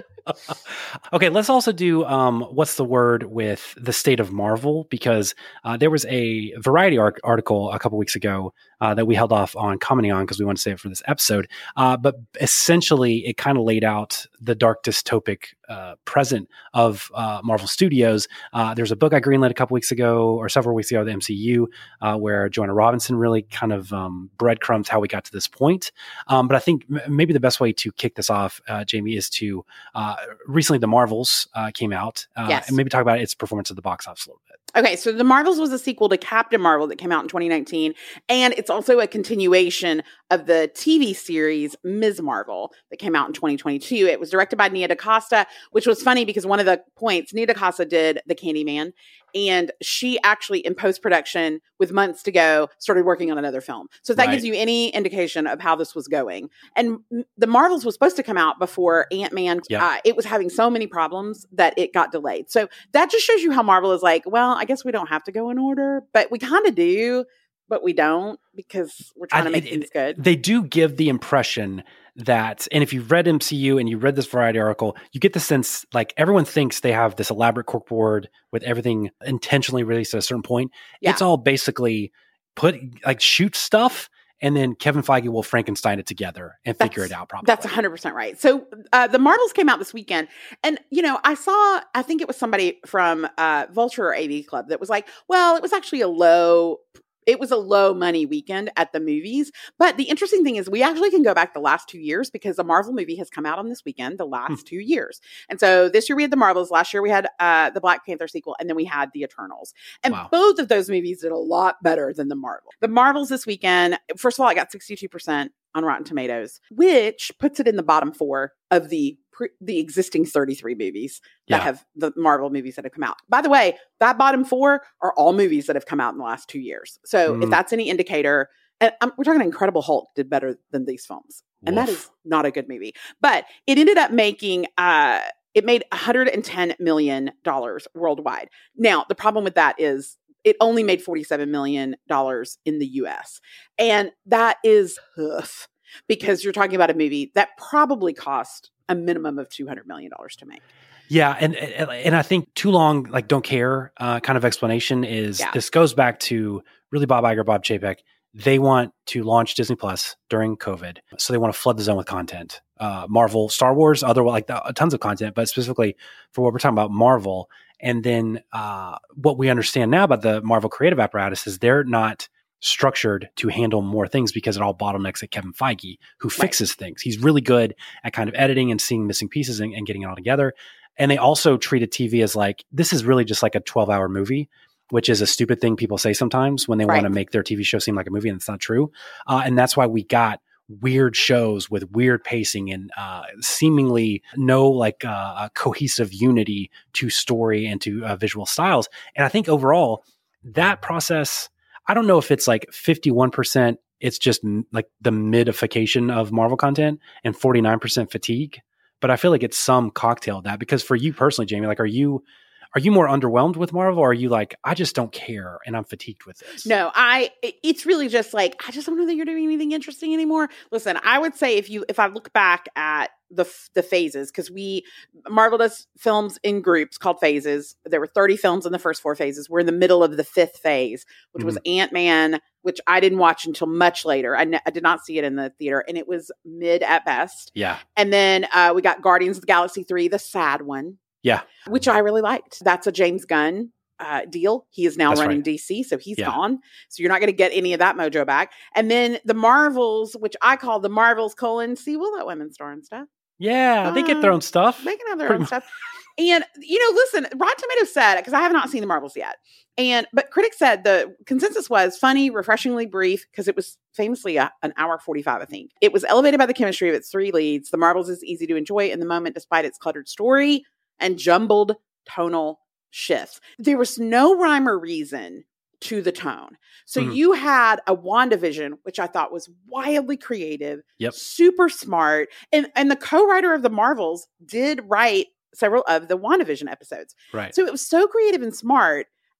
Speaker 1: Okay, let's also do um, what's the word with the state of Marvel, because uh, there was a Variety arc- article a couple weeks ago uh, that we held off on commenting on because we want to save it for this episode. Uh, but essentially, it kind of laid out the dark dystopic uh, present of uh, Marvel Studios. Uh, there's a book I greenlit a couple weeks ago or several weeks ago, the M C U, uh, where Joanna Robinson really kind of um, breadcrumbs how we got to this point. Um, but I think m- maybe the best way to kick this off, uh, Jamie, is to uh, recently the Marvels uh, came out, uh,
Speaker 3: Yes.
Speaker 1: and maybe talk about its performance at the box office a little bit.
Speaker 3: Okay, so The Marvels was a sequel to Captain Marvel that came out in twenty nineteen, and it's also a continuation of the T V series Miz Marvel that came out in twenty twenty-two. It was directed by Nia DaCosta, which was funny because one of the points, Nia DaCosta did The Candyman, and she actually, in post-production, with months to go, started working on another film. So if that
Speaker 1: Right.
Speaker 3: gives you any indication of how this was going. And m- The Marvels was supposed to come out before Ant-Man.
Speaker 1: Yeah.
Speaker 3: Uh, it was having so many problems that it got delayed. So that just shows you how Marvel is like, well, I guess we don't have to go in order, but we kind of do, but we don't because we're trying
Speaker 1: I-
Speaker 3: to make
Speaker 1: it-
Speaker 3: things good.
Speaker 1: They do give the impression that, and if you've read M C U and you read this Variety article, you get the sense like everyone thinks they have this elaborate corkboard with everything intentionally released at a certain point.
Speaker 3: Yeah.
Speaker 1: It's all basically put like shoot stuff, and then Kevin Feige will Frankenstein it together and figure
Speaker 3: That's-
Speaker 1: it out properly.
Speaker 3: That's one hundred percent right. So uh, the Marvels came out this weekend. And, you know, I saw, I think it was somebody from uh, Vulture or A V Club that was like, well, it was actually a low, it was a low money weekend at the movies. But the interesting thing is we actually can go back the last two years because a Marvel movie has come out on this weekend the last
Speaker 1: Hmm.
Speaker 3: two years. And so this year we had the Marvels. Last year we had uh, the Black Panther sequel. And then we had the Eternals. And
Speaker 1: Wow.
Speaker 3: both of those movies did a lot better than the Marvel. The Marvels this weekend, first of all, I got sixty-two percent on Rotten Tomatoes, which puts it in the bottom four of the pre- the existing thirty-three movies that
Speaker 1: Yeah.
Speaker 3: have the Marvel movies that have come out. By the way, that bottom four are all movies that have come out in the last two years. So
Speaker 1: Mm.
Speaker 3: if that's any indicator, and um, we're talking Incredible Hulk did better than these films, and that
Speaker 1: Woof.
Speaker 3: is not a good movie. But it ended up making. Uh, it made one hundred ten million dollars worldwide. Now, the problem with that is it only made forty-seven million dollars in the U S. And that is tough because you're talking about a movie that probably cost a minimum of two hundred million dollars to make.
Speaker 1: Yeah, and and and I think too long, like don't care, uh, kind of explanation is
Speaker 3: Yeah.
Speaker 1: this goes back to really Bob Iger, Bob Chapek. They want to launch Disney Plus during COVID, so they want to flood the zone with content. Uh, Marvel, Star Wars, other like uh, tons of content, but specifically for what we're talking about, Marvel. And then uh, what we understand now about the Marvel creative apparatus is they're not structured to handle more things because it all bottlenecks at Kevin Feige, who fixes things. He's really good at kind of editing and seeing missing pieces and, and getting it all together. And they also treated T V as like, this is really just like a twelve hour movie, which is a stupid thing people say sometimes when they
Speaker 3: Right.
Speaker 1: want to make their T V show seem like a movie, and it's not true. Uh, and that's why we got weird shows with weird pacing and uh, seemingly no like uh, cohesive unity to story and to uh, visual styles. And I think overall that process, I don't know if it's like fifty-one percent, it's just m- like the midification of Marvel content and forty-nine percent fatigue. But I feel like it's some cocktail of that, because for you personally, Jamie, like, are you, are you more underwhelmed with Marvel, or are you like, I just don't care and I'm fatigued with this?
Speaker 3: No, I, it- it's really just like, I just don't know that you're doing anything interesting anymore. Listen, I would say if you, if I look back at the, f- the phases, cause we, Marvel does films in groups called phases. There were thirty films in the first four phases. We're in the middle of the fifth phase, which was Ant-Man, which I didn't watch until much later. I, ne- I did not see it in the theater, and it was mid at best.
Speaker 1: Yeah.
Speaker 3: And then uh, we got Guardians of the Galaxy three, the sad one,
Speaker 1: Yeah.
Speaker 3: which I really liked. That's a James Gunn uh, deal. He is now
Speaker 1: That's
Speaker 3: running
Speaker 1: right.
Speaker 3: D C, so he's
Speaker 1: Yeah.
Speaker 3: gone. So you're not going to get any of that mojo back. And then the Marvels, which I call the Marvels colon, see, we'll let women star and stuff.
Speaker 1: Yeah. They get their own stuff.
Speaker 3: They can have their
Speaker 1: Pretty
Speaker 3: own
Speaker 1: much.
Speaker 3: stuff. And, you know, listen, Rotten Tomatoes said, because I have not seen the Marvels yet. And, but critics said the consensus was funny, refreshingly brief, because it was famously a, an hour forty-five, I think. It was elevated by the chemistry of its three leads. The Marvels is easy to enjoy in the moment, despite its cluttered story and jumbled tonal shifts. There was no rhyme or reason to the tone. So
Speaker 1: Mhm.
Speaker 3: you had a WandaVision, which I thought was wildly creative,
Speaker 1: Yep.
Speaker 3: super smart. And, and the co-writer of the Marvels did write several of the WandaVision episodes.
Speaker 1: Right.
Speaker 3: So it was so creative and smart.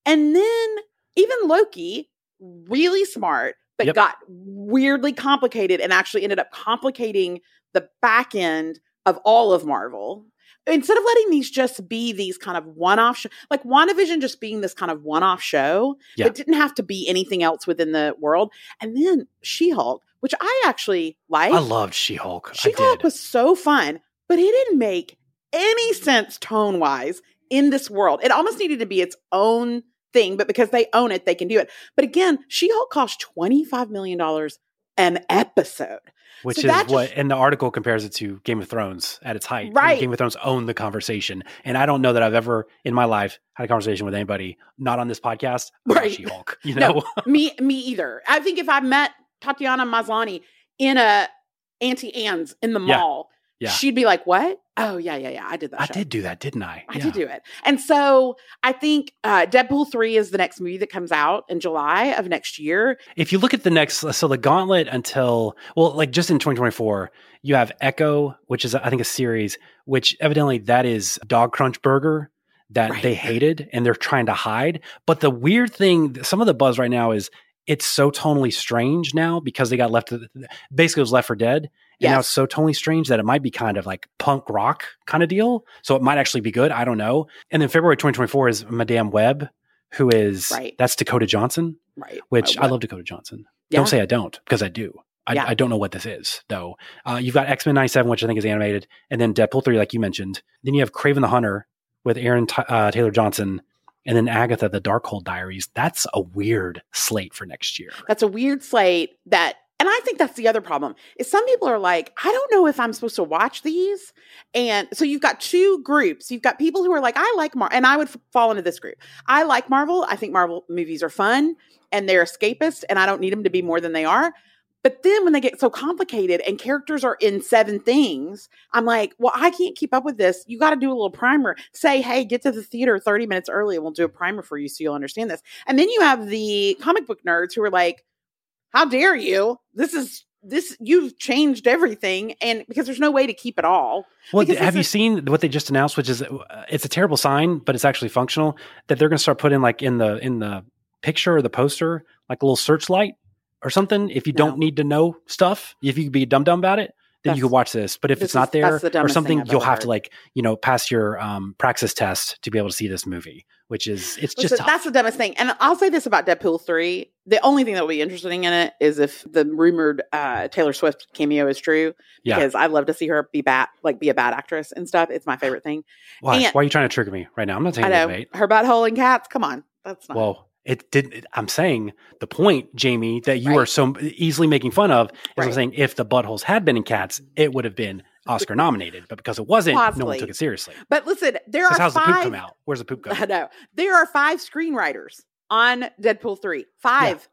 Speaker 3: And then even Loki, really smart, but
Speaker 1: Yep.
Speaker 3: got weirdly complicated and actually ended up complicating the back end of all of Marvel. Instead of letting these just be these kind of one-off, sh- like WandaVision just being this kind of one-off show,
Speaker 1: Yeah.
Speaker 3: it didn't have to be anything else within the world. And then She-Hulk, which I actually liked.
Speaker 1: I loved She-Hulk. I
Speaker 3: She-Hulk
Speaker 1: did.
Speaker 3: was so fun, but it didn't make any sense tone-wise in this world. It almost needed to be its own thing, but because they own it, they can do it. But again, She-Hulk cost twenty-five million dollars an episode.
Speaker 1: Which
Speaker 3: So
Speaker 1: is
Speaker 3: that
Speaker 1: what,
Speaker 3: just-
Speaker 1: and the article compares it to Game of Thrones at its height.
Speaker 3: Right.
Speaker 1: And Game of Thrones owned the conversation. And I don't know that I've ever in my life had a conversation with anybody, not on this podcast, about
Speaker 3: Right.
Speaker 1: She-Hulk. You know?
Speaker 3: No, me, me either. I think if I met Tatiana Maslany in a Auntie Anne's in the
Speaker 1: Yeah.
Speaker 3: mall,
Speaker 1: Yeah.
Speaker 3: she'd be like, "What? Oh yeah, yeah, yeah. I did that.
Speaker 1: I
Speaker 3: show.
Speaker 1: did do that, didn't I?
Speaker 3: I
Speaker 1: Yeah.
Speaker 3: did do it." And so I think uh, Deadpool three is the next movie that comes out in July of next year.
Speaker 1: If you look at the next, so the gauntlet until, well, like just in twenty twenty-four, you have Echo, which is, I think, a series, which evidently that is Dog Crunch Burger that
Speaker 3: Right.
Speaker 1: they hated and they're trying to hide. But the weird thing, some of the buzz right now is it's so tonally strange now because they got left, basically it was Left for Dead. And now
Speaker 3: Yes.
Speaker 1: it's so totally strange that it might be kind of like punk rock kind of deal. So it might actually be good. I don't know. And then February twenty twenty-four is Madame Web, who is,
Speaker 3: Right.
Speaker 1: that's Dakota Johnson,
Speaker 3: Right.
Speaker 1: which
Speaker 3: Uh,
Speaker 1: I love Dakota Johnson.
Speaker 3: Yeah.
Speaker 1: Don't say I don't, because I do. I,
Speaker 3: Yeah.
Speaker 1: I don't know what this is, though. Uh, you've got X-Men ninety-seven, which I think is animated, and then Deadpool three, like you mentioned. Then you have Kraven the Hunter with Aaron T- uh, Taylor Johnson, and then Agatha, the Darkhold Diaries. That's a weird slate for next year.
Speaker 3: That's a weird slate that, and I think that's the other problem, is some people are like, I don't know if I'm supposed to watch these. And so you've got two groups. You've got people who are like, I like Marvel, and I would f- fall into this group. I like Marvel. I think Marvel movies are fun and they're escapist, and I don't need them to be more than they are. But then when they get so complicated and characters are in seven things, I'm like, well, I can't keep up with this. You got to do a little primer. Say, hey, get to the theater thirty minutes early and we'll do a primer for you so you'll understand this. And then you have the comic book nerds who are like, how dare you? This is this you've changed everything, and because there's no way to keep it all.
Speaker 1: Well,
Speaker 3: Because
Speaker 1: have
Speaker 3: this
Speaker 1: you
Speaker 3: is-
Speaker 1: seen what they just announced? Which is, uh, it's a terrible sign, but it's actually functional. That they're going to start putting like in the in the picture or the poster, like a little searchlight or something. If you
Speaker 3: No.
Speaker 1: don't need to know stuff, if you could be a dumb dumb about it, then
Speaker 3: That's-
Speaker 1: you could watch this. But if
Speaker 3: this
Speaker 1: it's not
Speaker 3: is-
Speaker 1: there
Speaker 3: that's the
Speaker 1: or
Speaker 3: dumbest
Speaker 1: something,
Speaker 3: thing I've
Speaker 1: you'll
Speaker 3: ever
Speaker 1: have to
Speaker 3: heard.
Speaker 1: like you know pass your um, praxis test to be able to see this movie. Which is it's just
Speaker 3: Listen,
Speaker 1: tough.
Speaker 3: that's the dumbest thing. And I'll say this about Deadpool three. The only thing that will be interesting in it is if the rumored uh, Taylor Swift cameo is true.
Speaker 1: Yeah.
Speaker 3: Because I'd love to see her be bad, like be a bad actress and stuff. It's my favorite thing.
Speaker 1: Why?
Speaker 3: and-
Speaker 1: Why are you trying to trigger me right now? I'm not taking
Speaker 3: I
Speaker 1: the
Speaker 3: know.
Speaker 1: bait.
Speaker 3: Her butthole and cats. Come on. That's not.
Speaker 1: Well, it did. It, I'm saying the point, Jamie, that you
Speaker 3: Right.
Speaker 1: are so easily making fun of is I'm
Speaker 3: Right.
Speaker 1: saying if the buttholes had been in Cats, it would have been Oscar nominated. But because it wasn't, no
Speaker 3: Possibly.
Speaker 1: one took it seriously.
Speaker 3: But listen, there
Speaker 1: Says,
Speaker 3: are
Speaker 1: how's
Speaker 3: five.
Speaker 1: the poop come out? Where's the poop go?
Speaker 3: I know. There are five screenwriters on Deadpool three. Five.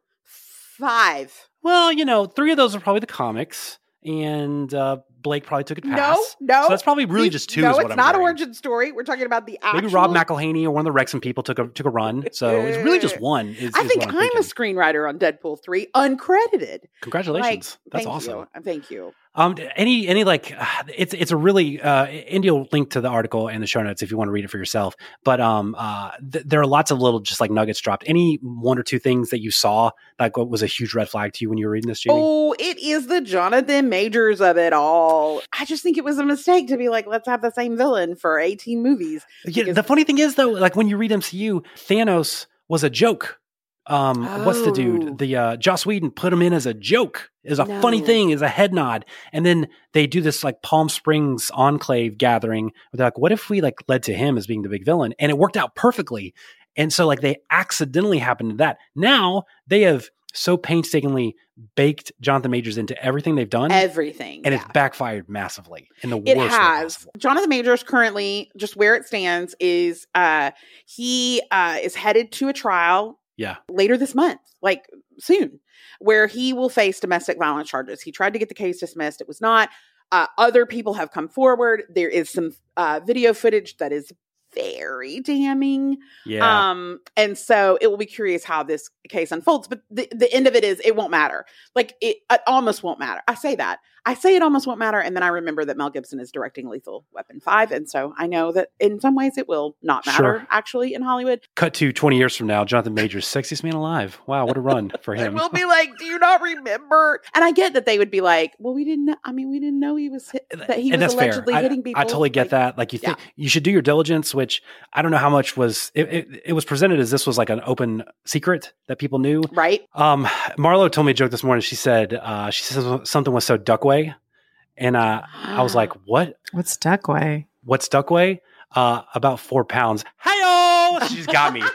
Speaker 3: Five.
Speaker 1: Well, you know, three of those are probably the comics, and uh, Blake probably took it
Speaker 3: No,
Speaker 1: pass.
Speaker 3: no.
Speaker 1: So that's probably really
Speaker 3: These-
Speaker 1: just two.
Speaker 3: No,
Speaker 1: is what
Speaker 3: it's
Speaker 1: I'm
Speaker 3: not
Speaker 1: hearing.
Speaker 3: origin story. We're talking about the actual.
Speaker 1: Maybe Rob McElhaney or one of the Wrexham people took a took a run. So it's really just one. Is,
Speaker 3: I
Speaker 1: is
Speaker 3: think
Speaker 1: what
Speaker 3: I'm,
Speaker 1: I'm,
Speaker 3: a
Speaker 1: thinking.
Speaker 3: screenwriter on Deadpool three, uncredited.
Speaker 1: Congratulations.
Speaker 3: Like,
Speaker 1: That's
Speaker 3: thank
Speaker 1: awesome.
Speaker 3: You. Thank you.
Speaker 1: Um, any, any like, uh, it's, it's a really, uh, Indy will link to the article in the show notes if you want to read it for yourself. But, um, uh, th- there are lots of little, just like nuggets dropped. Any one or two things that you saw, like what was a huge red flag to you when you were reading this, Jamie?
Speaker 3: Oh, it is the Jonathan Majors of it all. I just think it was a mistake to be like, let's have the same villain for eighteen movies.
Speaker 1: yeah.
Speaker 3: because-
Speaker 1: The funny thing is though, like when you read M C U, Thanos was a joke. Um, what's the
Speaker 3: Oh.
Speaker 1: dude? The, uh, Joss Whedon put him in as a joke, as a funny
Speaker 3: No.
Speaker 1: thing, as a head nod. And then they do this like Palm Springs enclave gathering where they're like, what if we like led to him as being the big villain? And it worked out perfectly. And so like they accidentally happened to that. Now they have so painstakingly baked Jonathan Majors into everything they've done.
Speaker 3: Everything.
Speaker 1: and
Speaker 3: yeah.
Speaker 1: it's backfired massively in the
Speaker 3: It
Speaker 1: worst way
Speaker 3: has.
Speaker 1: possible.
Speaker 3: Jonathan Majors currently, just where it stands, is uh he uh is headed to a trial
Speaker 1: Yeah.
Speaker 3: later this month, like soon, where he will face domestic violence charges. He tried to get the case dismissed. It was not. Uh, other people have come forward. There is some uh, video footage that is very damning.
Speaker 1: Yeah.
Speaker 3: Um, and so it will be curious how this case unfolds. But the, the end of it is it won't matter. Like it, it almost won't matter. I say that. I say it almost won't matter. And then I remember that Mel Gibson is directing Lethal Weapon five. And so I know that in some ways it will not matter
Speaker 1: Sure.
Speaker 3: actually in Hollywood.
Speaker 1: Cut to twenty years from now, Jonathan Majors, sexiest man alive. Wow, what a run for him.
Speaker 3: We'll be like, do you not remember? And I get that they would be like, well, we didn't know. I mean, we didn't know he was hit, that he
Speaker 1: and
Speaker 3: was
Speaker 1: that's
Speaker 3: allegedly
Speaker 1: fair.
Speaker 3: hitting
Speaker 1: I,
Speaker 3: people.
Speaker 1: I totally get
Speaker 3: like,
Speaker 1: that. Like you think
Speaker 3: yeah.
Speaker 1: you should do your diligence, which I don't know how much was, it, it, it was presented as this was like an open secret that people knew.
Speaker 3: Right.
Speaker 1: Um, Marlo told me a joke this morning. She said, uh, she said something was so Duckway. And uh, I was like, what?
Speaker 2: What's Duckway?
Speaker 1: What's Duckway? Uh, about four pounds. Hi-oh! She's got me.
Speaker 3: God,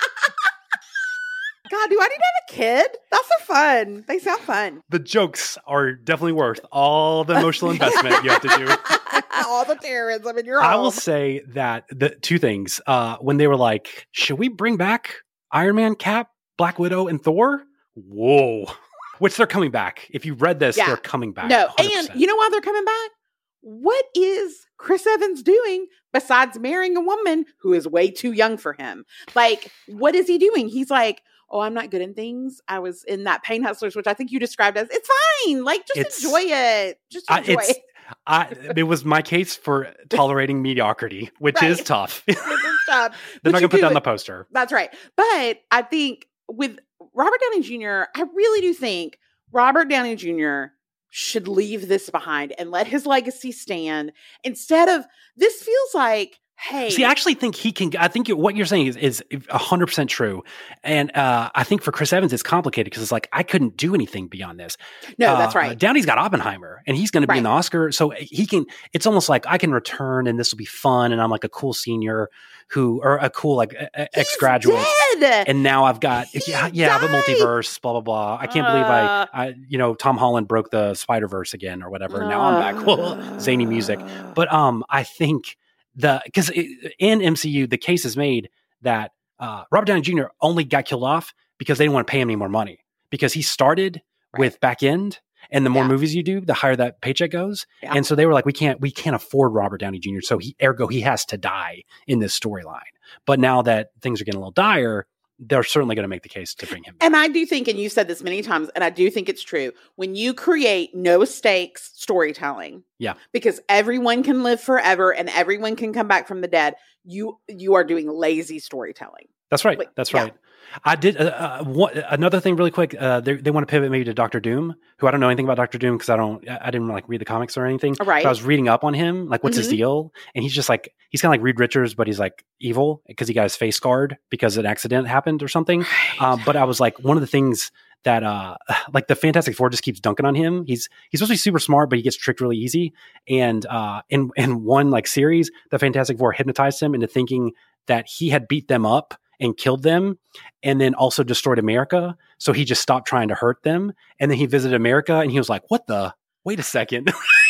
Speaker 3: do I need to have a kid? That's so fun. They sound fun.
Speaker 1: The jokes are definitely worth all the emotional investment you have to do.
Speaker 3: All the terrorism in your
Speaker 1: I
Speaker 3: home.
Speaker 1: will say that the two things, uh, when they were like, should we bring back Iron Man, Cap, Black Widow, and Thor? Whoa. Which they're coming back. If you read this,
Speaker 3: Yeah.
Speaker 1: they're coming back.
Speaker 3: No,
Speaker 1: one hundred percent.
Speaker 3: and you know why they're coming back? What is Chris Evans doing besides marrying a woman who is way too young for him? Like, what is he doing? He's like, oh, I'm not good in things. I was in that Pain Hustlers, which I think you described as, it's fine. Like, just
Speaker 1: It's-
Speaker 3: enjoy it. Just
Speaker 1: I-
Speaker 3: enjoy
Speaker 1: it's-
Speaker 3: it.
Speaker 1: I, it was my case for tolerating mediocrity, which
Speaker 3: Right.
Speaker 1: is tough.
Speaker 3: This is tough.
Speaker 1: They're
Speaker 3: But
Speaker 1: not
Speaker 3: you
Speaker 1: going to put
Speaker 3: do
Speaker 1: down
Speaker 3: it.
Speaker 1: the poster.
Speaker 3: That's right. But I think with Robert Downey Junior, I really do think Robert Downey Junior should leave this behind and let his legacy stand instead of, this feels like, hey.
Speaker 1: See, I actually think he can. I think what you're saying is is one hundred percent true. And uh, I think for Chris Evans, it's complicated because it's like, I couldn't do anything beyond this.
Speaker 3: No, that's
Speaker 1: Uh,
Speaker 3: right.
Speaker 1: Downey's got Oppenheimer, and he's going to be in the
Speaker 3: Right.
Speaker 1: Oscar. So he can, it's almost like I can return and this will be fun. And I'm like a cool senior who, or a cool like ex graduate.
Speaker 3: Dead.
Speaker 1: And now I've got,
Speaker 3: He
Speaker 1: yeah, yeah, but
Speaker 3: died.
Speaker 1: multiverse, blah, blah, blah. I can't believe I,
Speaker 3: Uh.
Speaker 1: I, you know, Tom Holland broke the Spider-Verse again or whatever. And now I'm back. Cool. Zany music. But um, I think the, because in M C U, the case is made that uh, Robert Downey Junior only got killed off because they didn't want to pay him any more money because he started
Speaker 3: Right.
Speaker 1: with back end. And the more
Speaker 3: Yeah.
Speaker 1: movies you do, the higher that paycheck goes.
Speaker 3: Yeah.
Speaker 1: And so they were like, we can't, we can't afford Robert Downey Junior So he, ergo, he has to die in this storyline. But now that things are getting a little dire, they're certainly going to make the case to bring him back.
Speaker 3: And I do think, and you've said this many times, and I do think it's true, when you create no stakes storytelling,
Speaker 1: Yeah.
Speaker 3: because everyone can live forever and everyone can come back from the dead, you you are doing lazy storytelling.
Speaker 1: That's right.
Speaker 3: Like,
Speaker 1: That's
Speaker 3: yeah.
Speaker 1: right. I did uh, uh, one, another thing really quick. Uh, they they want to pivot maybe to Doctor Doom, who I don't know anything about Doctor Doom because I don't I I didn't like read the comics or anything.
Speaker 3: Right.
Speaker 1: But I was reading up on him, like what's his
Speaker 3: Mhm.
Speaker 1: deal, and he's just like he's kind of like Reed Richards, but he's like evil because he got his face scarred because an accident happened or something. Um, but I was like, one of the things that uh, like the Fantastic Four just keeps dunking on him. He's he's supposed to be super smart, but he gets tricked really easy. And uh, in in one like series, the Fantastic Four hypnotized him into thinking that he had beat them up and killed them and then also destroyed America. So he just stopped trying to hurt them. And then he visited America and he was like, what the, wait a second.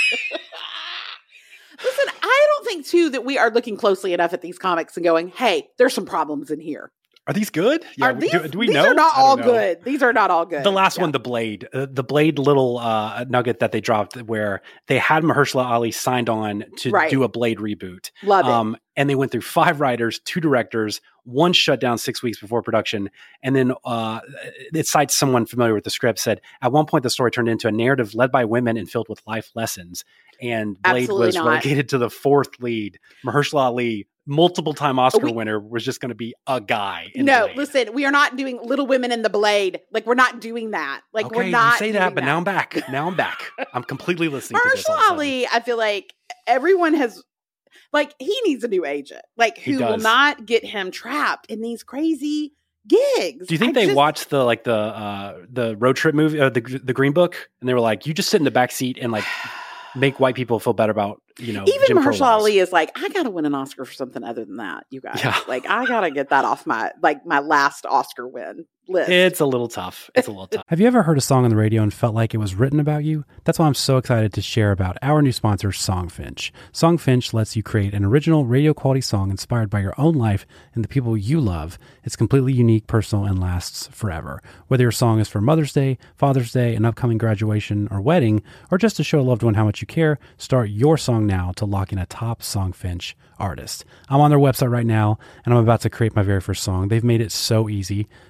Speaker 3: Listen, I don't think too that we are looking closely enough at these comics and going, hey, there's some problems in here.
Speaker 1: Are these good?
Speaker 3: are
Speaker 1: we-
Speaker 3: these,
Speaker 1: do, do we
Speaker 3: these
Speaker 1: know?
Speaker 3: are not
Speaker 1: I don't
Speaker 3: all
Speaker 1: know.
Speaker 3: good. These are not all good.
Speaker 1: The last
Speaker 3: Yeah.
Speaker 1: one, the Blade, uh, the Blade little uh, nugget that they dropped where they had Mahershala Ali signed on to
Speaker 3: Right.
Speaker 1: do a Blade reboot.
Speaker 3: Love it.
Speaker 1: Um, and they went through five writers, two directors, one shut down six weeks before production. And then uh, it cites someone familiar with the script said, at one point, the story turned into a narrative led by women and filled with life lessons. And Blade
Speaker 3: Absolutely
Speaker 1: was
Speaker 3: not.
Speaker 1: relegated to the fourth lead. Mahershala Ali, multiple time Oscar
Speaker 3: We-
Speaker 1: winner, was just going to be a guy. In
Speaker 3: No,
Speaker 1: Blade.
Speaker 3: listen, we are not doing Little Women in the Blade. Like, we're not doing that. Like,
Speaker 1: Okay,
Speaker 3: we're not
Speaker 1: you say that,
Speaker 3: doing
Speaker 1: but now I'm back. Now I'm back. I'm completely listening to this. all of a
Speaker 3: Mahershala
Speaker 1: sudden.
Speaker 3: Ali, I feel like everyone has, like, he needs a new agent, like,
Speaker 1: He
Speaker 3: who will
Speaker 1: does.
Speaker 3: not get him trapped in these crazy gigs.
Speaker 1: Do you think
Speaker 3: I
Speaker 1: they
Speaker 3: just-
Speaker 1: watched the like the uh, the road trip movie, uh, the the Green Book, and they were like, "You just sit in the back seat and like make white people feel better about you know."
Speaker 3: Even
Speaker 1: Jim Crow
Speaker 3: Mahershala
Speaker 1: laws."
Speaker 3: Ali is like, I gotta win an Oscar for something other than that, you guys.
Speaker 1: Yeah.
Speaker 3: Like, I gotta get that off my like my last Oscar win list.
Speaker 1: It's a little tough. It's a little tough. Have you ever heard a song on the radio and felt like it was written about you? That's why I'm so excited to share about our new sponsor, Songfinch. Songfinch lets you create an original radio quality song inspired by your own life and the people you love. It's completely unique, personal, and lasts forever. Whether your song is for Mother's Day, Father's Day, an upcoming graduation or wedding, or just to show a loved one how much you care, start your song now to lock in a top Songfinch artist. I'm on their website right now, and I'm about to create my very first song. They've made it so easy. When you go to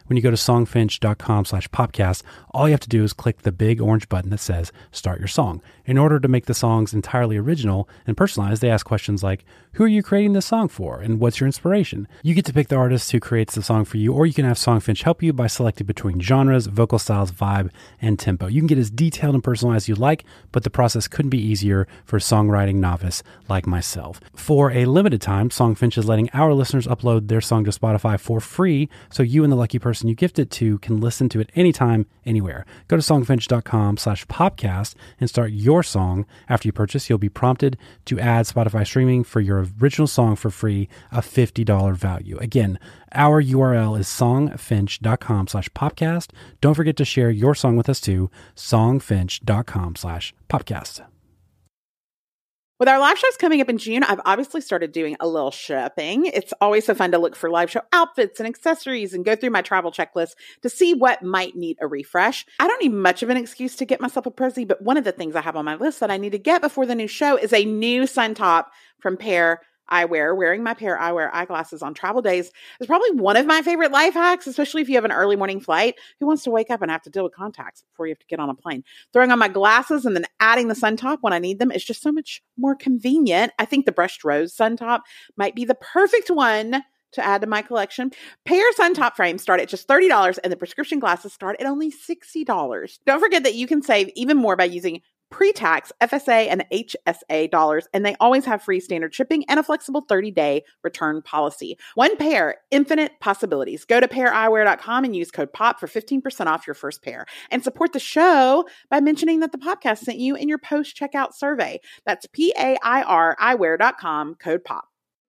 Speaker 1: songfinch.com slash podcast, all you have to do is click the big orange button that says Start Your Song. In order to make the songs entirely original and personalized, they ask questions like, who are you creating this song for? And what's your inspiration? You get to pick the artist who creates the song for you, or you can have Songfinch help you by selecting between genres, vocal styles, vibe, and tempo. You can get as detailed and personalized as you like, but the process couldn't be easier for a songwriting novice like myself. For a limited time, Songfinch is letting our listeners upload their song to Spotify for free, so you and the lucky person you gift it to can listen to it anytime, anywhere. Go to songfinch.com slash podcast and start your song. After you purchase, you'll be prompted to add Spotify streaming for your original song for free, a fifty dollars value. Again, our U R L is songfinch.com slash podcast. Don't forget to share your song with us too, songfinch.com slash podcast.
Speaker 3: With our live shows coming up in June, I've obviously started doing a little shopping. It's always so fun to look for live show outfits and accessories and go through my travel checklist to see what might need a refresh. I don't need much of an excuse to get myself a Prezi, but one of the things I have on my list that I need to get before the new show is a new sun top from Pair Eyewear. Wearing my Pair Eyewear eyeglasses on travel days is probably one of my favorite life hacks, especially if you have an early morning flight. Who wants to wake up and have to deal with contacts before you have to get on a plane? Throwing on my glasses and then adding the sun top when I need them is just so much more convenient. I think the brushed rose sun top might be the perfect one to add to my collection. Pair sun top frames start at just thirty dollars and the prescription glasses start at only sixty dollars. Don't forget that you can save even more by using pre-tax F S A and H S A dollars, and they always have free standard shipping and a flexible thirty-day return policy. One pair, infinite possibilities. Go to pair eyewear dot com and use code POP for fifteen percent off your first pair. And support the show by mentioning that the podcast sent you in your post-checkout survey. That's P A I R eyewear dot com, code POP.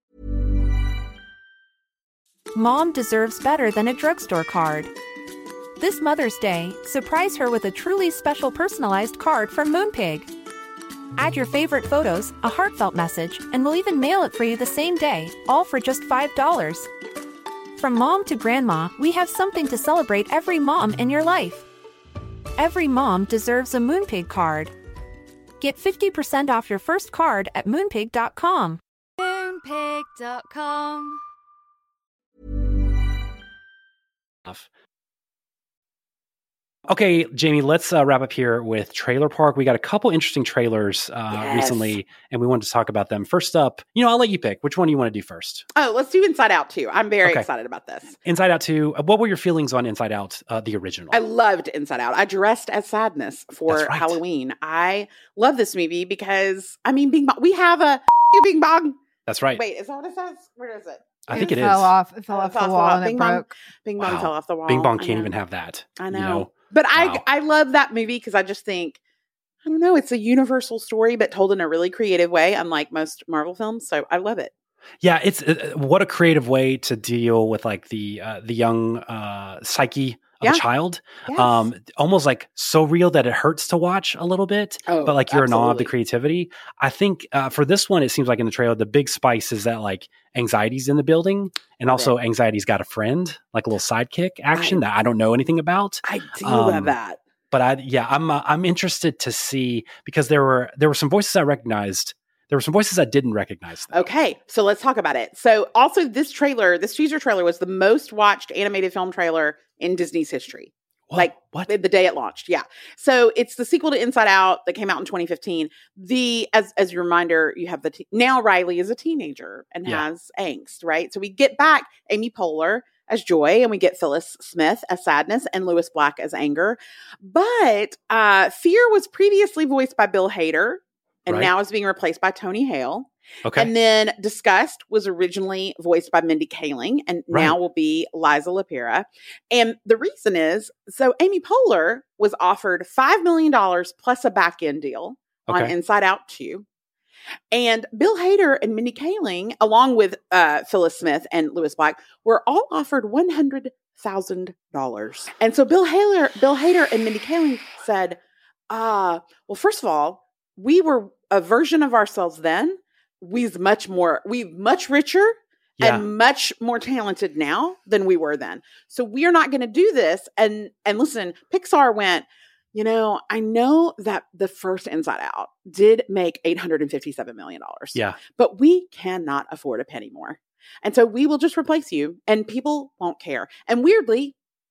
Speaker 9: Mom deserves better than a drugstore card. This Mother's Day, surprise her with a truly special personalized card from Moonpig. Add your favorite photos, a heartfelt message, and we'll even mail it for you the same day, all for just five dollars. From mom to grandma, we have something to celebrate every mom in your life. Every mom deserves a Moonpig card. Get fifty percent off your first card at moonpig dot com.
Speaker 10: moonpig dot com.
Speaker 1: Okay, Jamie, let's uh, wrap up here with Trailer Park. We got a couple interesting trailers uh,
Speaker 3: Yes.
Speaker 1: recently, and we wanted to talk about them. First up, you know, I'll let you pick. Which one do you want to do first?
Speaker 3: Oh, let's do Inside Out two. I'm very
Speaker 1: Okay.
Speaker 3: excited about this.
Speaker 1: Inside Out two. Uh, What were your feelings on Inside Out, uh, the original?
Speaker 3: I loved Inside Out. I dressed as Sadness for
Speaker 1: That's right.
Speaker 3: Halloween. I love this movie because, I mean, Bing Bong, we have a Bing Bong.
Speaker 1: That's right.
Speaker 3: Wait, is that what it says? Where is it?
Speaker 1: I think it is.
Speaker 2: fell off. It fell
Speaker 3: Oh, it
Speaker 2: off
Speaker 3: fell
Speaker 2: the
Speaker 3: off the
Speaker 2: wall
Speaker 3: wall.
Speaker 2: and
Speaker 3: Bing
Speaker 2: it
Speaker 3: bong.
Speaker 2: broke.
Speaker 3: Bing Bong
Speaker 1: Wow.
Speaker 3: fell off the wall.
Speaker 1: Bing Bong
Speaker 3: I
Speaker 1: can't
Speaker 3: know.
Speaker 1: even have that.
Speaker 3: I know.
Speaker 1: You know?
Speaker 3: But I
Speaker 1: Wow.
Speaker 3: I love that movie because I just think, I don't know, it's a universal story, but told in a really creative way, unlike most Marvel films. So I love it.
Speaker 1: Yeah, it's uh, what a creative way to deal with like the uh, the young uh, psyche of
Speaker 3: Yeah.
Speaker 1: a child.
Speaker 3: Yes.
Speaker 1: Um, almost like so real that it hurts to watch a little bit.
Speaker 3: Oh,
Speaker 1: but like you're in awe of the
Speaker 3: absolutely.
Speaker 1: creativity. I think uh, for this one, it seems like in the trailer, the big spice is that like anxiety's in the building, and
Speaker 3: Love
Speaker 1: also
Speaker 3: it.
Speaker 1: anxiety's got a friend, like a little sidekick action
Speaker 3: I-
Speaker 1: that I don't know anything about.
Speaker 3: I do
Speaker 1: Um,
Speaker 3: love that.
Speaker 1: But I, yeah, I'm uh, I'm interested to see because there were there were some voices I recognized. There were some voices I didn't recognize. Though.
Speaker 3: Okay, so let's talk about it. So also this trailer, this teaser trailer was the most watched animated film trailer in Disney's history.
Speaker 1: What?
Speaker 3: Like
Speaker 1: what?
Speaker 3: the day it launched. Yeah. So it's the sequel to Inside Out that came out in twenty fifteen. The as as a reminder, you have the te- now Riley is a teenager and
Speaker 1: Yeah.
Speaker 3: has angst, right? So we get back Amy Poehler as Joy, and we get Phyllis Smith as Sadness and Lewis Black as Anger. But uh, Fear was previously voiced by Bill Hader and
Speaker 1: Right.
Speaker 3: now is being replaced by Tony Hale.
Speaker 1: Okay.
Speaker 3: And then Disgust was originally voiced by Mindy Kaling and now
Speaker 1: Right.
Speaker 3: will be Liza Lapira. And the reason is, so Amy Poehler was offered five million dollars plus a back end deal on
Speaker 1: Okay.
Speaker 3: Inside Out two. And Bill Hader and Mindy Kaling, along with uh, Phyllis Smith and Lewis Black, were all offered one hundred thousand dollars. And so Bill Hader, Bill Hader and Mindy Kaling said, uh, well, first of all, we were a version of ourselves then. We's much more, we much richer
Speaker 1: Yeah.
Speaker 3: and much more talented now than we were then. So we are not going to do this. And and listen, Pixar went, you know, I know that the first Inside Out did make eight hundred fifty-seven million dollars.
Speaker 1: Yeah.
Speaker 3: But we cannot afford a penny more. And so we will just replace you and people won't care. And weirdly,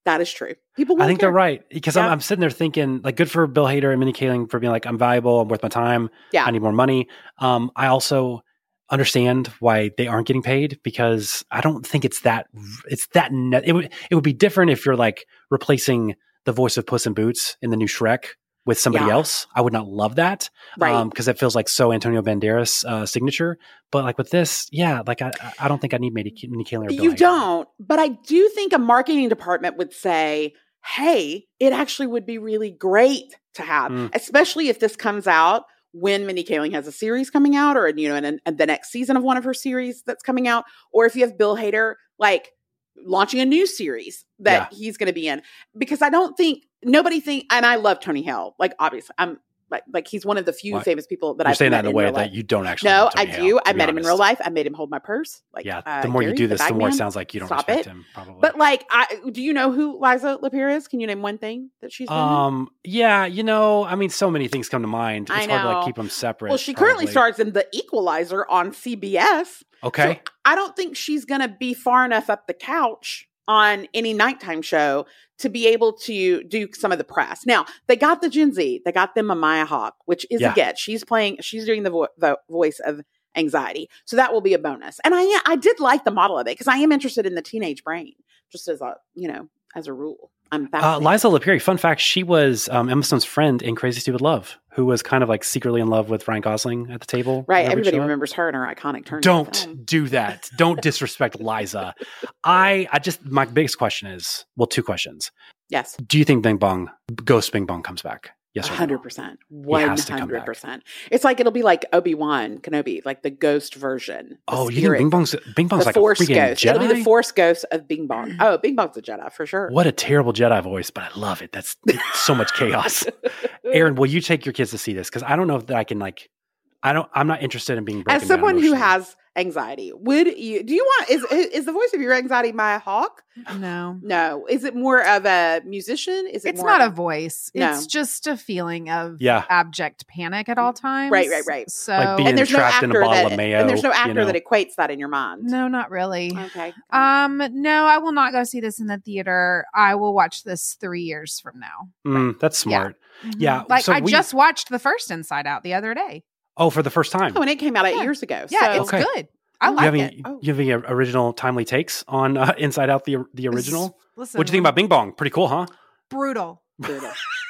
Speaker 3: That is true. People
Speaker 1: I
Speaker 3: won't
Speaker 1: think
Speaker 3: care.
Speaker 1: they're right because
Speaker 3: Yeah.
Speaker 1: I'm, I'm sitting there thinking, like, good for Bill Hader and Mindy Kaling for being like, I'm valuable, I'm worth my time,
Speaker 3: Yeah.
Speaker 1: I need more money. Um, I also understand why they aren't getting paid because I don't think it's that. It's that. Ne- it would it would be different if you're like replacing the voice of Puss in Boots in the new Shrek with somebody
Speaker 3: Yeah.
Speaker 1: else. I would not love that,
Speaker 3: Right.
Speaker 1: Because it feels like so Antonio Banderas uh, signature. But like with this, yeah, like I I don't think I need Mindy Mindy Kaling or Bill
Speaker 3: You
Speaker 1: Hader.
Speaker 3: don't, but I do think a marketing department would say, hey, it actually would be really great to have,
Speaker 1: Mm.
Speaker 3: especially if this comes out when Mindy Kaling has a series coming out or, you know, in, in the next season of one of her series that's coming out, or if you have Bill Hader, like, launching a new series that
Speaker 1: Yeah.
Speaker 3: he's going to be in. Because I don't think, nobody think, and I love Tony Hale, like, obviously, I'm, like, like he's one of the few
Speaker 1: Well,
Speaker 3: famous people that
Speaker 1: You're
Speaker 3: I've
Speaker 1: saying
Speaker 3: met
Speaker 1: that in a
Speaker 3: in
Speaker 1: way
Speaker 3: real
Speaker 1: that
Speaker 3: life.
Speaker 1: you don't actually.
Speaker 3: No,
Speaker 1: know
Speaker 3: I
Speaker 1: Tony
Speaker 3: do.
Speaker 1: Hale,
Speaker 3: I
Speaker 1: to be
Speaker 3: met him in
Speaker 1: honest.
Speaker 3: real life. I made him hold my purse. Like,
Speaker 1: Yeah,
Speaker 3: uh,
Speaker 1: the more
Speaker 3: Gary,
Speaker 1: you do this, the
Speaker 3: bag
Speaker 1: more it
Speaker 3: man,
Speaker 1: sounds like you don't
Speaker 3: stop
Speaker 1: respect
Speaker 3: it.
Speaker 1: him. Probably,
Speaker 3: But like, I do you know who Liza Lapierre is? Can you name one thing that she's been in?
Speaker 1: um, yeah, you know, I mean, so many things come to mind.
Speaker 3: I
Speaker 1: It's hard to like
Speaker 3: know.
Speaker 1: keep them separate.
Speaker 3: Well, she currently
Speaker 1: probably.
Speaker 3: stars in The Equalizer on C B S.
Speaker 1: Okay,
Speaker 3: So I don't think she's going to be far enough up the couch on any nighttime show to be able to do some of the press. Now, they got the Gen Z. They got them a Maya Hawke, which is
Speaker 1: Yeah.
Speaker 3: a get. She's playing, she's doing the, vo- the voice of anxiety. So that will be a bonus. And I I did like the model of it because I am interested in the teenage brain, just as a, you know, as a rule. I'm
Speaker 1: uh,
Speaker 3: fascinated.
Speaker 1: Liza Lapierre. Fun fact: she was um, Emma Stone's friend in Crazy Stupid Love, who was kind of like secretly in love with Ryan Gosling at the table.
Speaker 3: Right.
Speaker 1: whenever he'd
Speaker 3: Everybody
Speaker 1: show up.
Speaker 3: remembers her and her iconic turn.
Speaker 1: Don't do that. Don't disrespect Liza. I I just my biggest question is well, two questions.
Speaker 3: Yes.
Speaker 1: Do you think Bing Bong Ghost Bing Bong comes back? Yes or
Speaker 3: one
Speaker 1: no?
Speaker 3: hundred percent.
Speaker 1: has to come back.
Speaker 3: one hundred percent. It's like it'll be like Obi-Wan Kenobi, like the ghost version. the
Speaker 1: Oh, you think
Speaker 3: spirit,
Speaker 1: Bing Bong's Bing Bong's
Speaker 3: the
Speaker 1: like
Speaker 3: Force
Speaker 1: a freaking
Speaker 3: ghost.
Speaker 1: Jedi?
Speaker 3: It'll be the Force ghost of Bing Bong. Oh, Bing Bong's a Jedi for sure.
Speaker 1: What a terrible Jedi voice, but I love it. That's it's so much chaos. Aaron, will you take your kids to see this? Because I don't know if that I can like. I don't. I'm not interested in being broken
Speaker 3: As someone
Speaker 1: down
Speaker 3: who
Speaker 1: emotionally.
Speaker 3: has anxiety, would you? Do you want? Is is the voice of your anxiety Maya Hawke?
Speaker 2: No.
Speaker 3: No. Is it more of a musician? Is it?
Speaker 2: It's
Speaker 3: more
Speaker 2: not
Speaker 3: of
Speaker 2: a voice.
Speaker 3: No.
Speaker 2: It's just a feeling of
Speaker 1: Yeah.
Speaker 2: abject panic at all times.
Speaker 3: Right, right, right.
Speaker 2: So
Speaker 1: Like being
Speaker 3: And there's no
Speaker 1: trapped in a
Speaker 3: actor
Speaker 1: bottle
Speaker 3: that.
Speaker 1: of mayo,
Speaker 3: and there's no
Speaker 1: you
Speaker 3: actor
Speaker 1: know?
Speaker 3: that equates that in your mind.
Speaker 2: no, not really.
Speaker 3: Okay.
Speaker 2: Um, no, I will not go see this in the theater. I will watch this three years from now.
Speaker 1: Mm, that's smart.
Speaker 2: Mhm.
Speaker 1: Yeah,
Speaker 2: Like
Speaker 1: so
Speaker 2: I
Speaker 1: we-
Speaker 2: just watched the first Inside Out the other day.
Speaker 1: Oh, for the first time.
Speaker 3: Oh, and it came out eight
Speaker 2: Yeah.
Speaker 3: years ago.
Speaker 2: Yeah,
Speaker 3: so.
Speaker 2: it's
Speaker 1: Okay.
Speaker 2: good. I
Speaker 3: You
Speaker 1: you
Speaker 2: like
Speaker 1: have any,
Speaker 2: it.
Speaker 3: Oh.
Speaker 1: you have any original timely takes on uh, Inside Out the the original?
Speaker 2: Listen,
Speaker 1: What'd you think about Bing Bong? Pretty cool, huh?
Speaker 2: brutal,
Speaker 3: Brutal.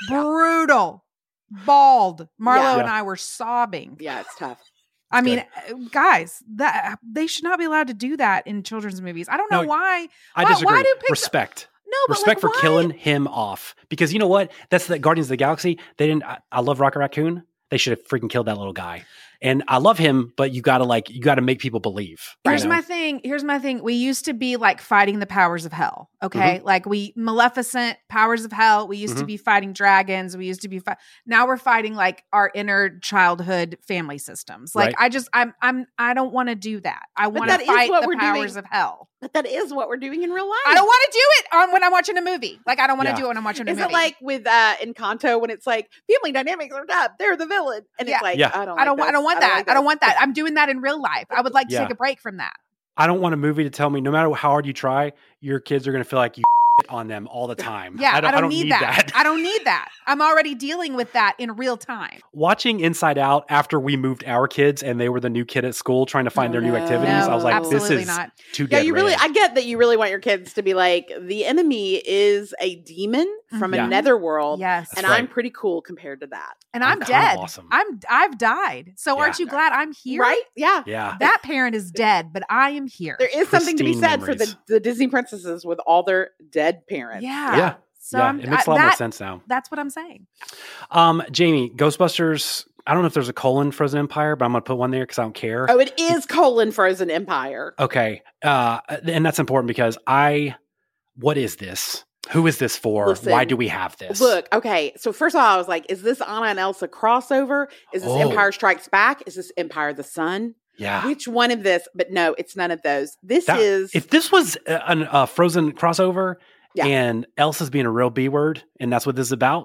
Speaker 2: brutal, bald. Marlo
Speaker 3: Yeah.
Speaker 2: and I were sobbing.
Speaker 3: Yeah, it's tough.
Speaker 2: I
Speaker 1: It's
Speaker 2: mean, uh, guys, that they should not be allowed to do that in children's movies. I don't know
Speaker 1: No,
Speaker 2: why.
Speaker 1: I
Speaker 2: Why-
Speaker 1: disagree.
Speaker 2: why do Pixar-
Speaker 1: Respect.
Speaker 2: No, but
Speaker 1: Respect
Speaker 2: like,
Speaker 1: for
Speaker 2: why?
Speaker 1: killing him off. Because you know what? That's the Guardians of the Galaxy. They didn't. I, I love Rocket Raccoon. They should have freaking killed that little guy. And I love him, but you gotta like you gotta make people believe. you
Speaker 2: Here's
Speaker 1: know?
Speaker 2: my thing. Here's my thing. We used to be like fighting the powers of hell. Okay.
Speaker 1: Mm-hmm.
Speaker 2: Like we, Maleficent, powers of hell. We used to
Speaker 1: Mhm.
Speaker 2: be fighting dragons. We used to be, fi- now we're fighting like our inner childhood family systems. Like
Speaker 1: Right.
Speaker 2: I just, I'm, I'm, I don't want to do that. I want
Speaker 3: that
Speaker 2: to
Speaker 3: is
Speaker 2: fight
Speaker 3: what
Speaker 2: the
Speaker 3: we're
Speaker 2: powers
Speaker 3: doing.
Speaker 2: of hell.
Speaker 3: But that is what we're doing in real life.
Speaker 2: I don't want to do it on when I'm watching a movie. Like I don't want to
Speaker 1: Yeah.
Speaker 2: do it when I'm watching a
Speaker 3: Is
Speaker 2: movie.
Speaker 3: it like with uh Encanto when it's like family dynamics are up, they're the villain, and
Speaker 2: Yeah.
Speaker 3: it's like
Speaker 1: Yeah.
Speaker 3: I don't,
Speaker 2: I don't,
Speaker 3: like
Speaker 2: I don't
Speaker 3: this.
Speaker 2: want that.
Speaker 3: like
Speaker 2: I don't
Speaker 3: this.
Speaker 2: want that. I'm doing that in real life. I would like to
Speaker 1: Yeah.
Speaker 2: take a break from that.
Speaker 1: I don't want a movie to tell me no matter how hard you try, your kids are gonna feel like you on them all the time.
Speaker 2: Yeah,
Speaker 1: I don't, I don't need, that.
Speaker 2: I don't need that. I'm already dealing with that in real time.
Speaker 1: Watching Inside Out after we moved our kids and they were the new kid at school trying to find
Speaker 3: Oh,
Speaker 1: their new
Speaker 3: no.
Speaker 1: activities, I was like, this
Speaker 2: absolutely
Speaker 1: is
Speaker 2: not.
Speaker 1: too
Speaker 3: Yeah,
Speaker 1: dead
Speaker 3: you really.
Speaker 1: red.
Speaker 3: I get that you really want your kids to be like the enemy is a demon from
Speaker 1: Yeah.
Speaker 3: a netherworld,
Speaker 2: Yes.
Speaker 3: and
Speaker 1: That's
Speaker 3: I'm
Speaker 1: right.
Speaker 3: pretty cool compared to that,
Speaker 2: And
Speaker 1: I'm
Speaker 2: I'm,
Speaker 1: kind of
Speaker 2: dead.
Speaker 1: awesome.
Speaker 2: I'm I've died. So
Speaker 1: Yeah.
Speaker 2: aren't you glad I'm here?
Speaker 3: right? Yeah.
Speaker 1: yeah.
Speaker 2: That parent is dead, but I am here.
Speaker 3: There is something to be
Speaker 1: Pristine
Speaker 3: said for
Speaker 1: memories.
Speaker 3: the, the Disney princesses with all their dead parents.
Speaker 2: Yeah.
Speaker 1: Yeah.
Speaker 2: So
Speaker 1: yeah.
Speaker 2: I'm,
Speaker 1: It makes
Speaker 2: I-
Speaker 1: a lot more
Speaker 2: that-
Speaker 1: sense now.
Speaker 2: That's what I'm saying.
Speaker 1: Um, Jamie, Ghostbusters. I don't know if there's a colon Frozen Empire, but I'm gonna put one there because I don't care.
Speaker 3: Oh, it is colon Frozen Empire.
Speaker 1: Okay. Uh, and that's important because I, what is this? Who is this for?
Speaker 3: Listen,
Speaker 1: Why do we have this?
Speaker 3: Look, okay. So first of all, I was like, is this Anna and Elsa crossover? Is this
Speaker 1: Oh.
Speaker 3: Empire Strikes Back? Is this Empire of the Sun?
Speaker 1: Yeah.
Speaker 3: Which one of this? But no, it's none of those. This
Speaker 1: That-
Speaker 3: is
Speaker 1: if this was a, an- a Frozen crossover
Speaker 3: Yeah.
Speaker 1: and Elsa's being a real B word and that's what this is about,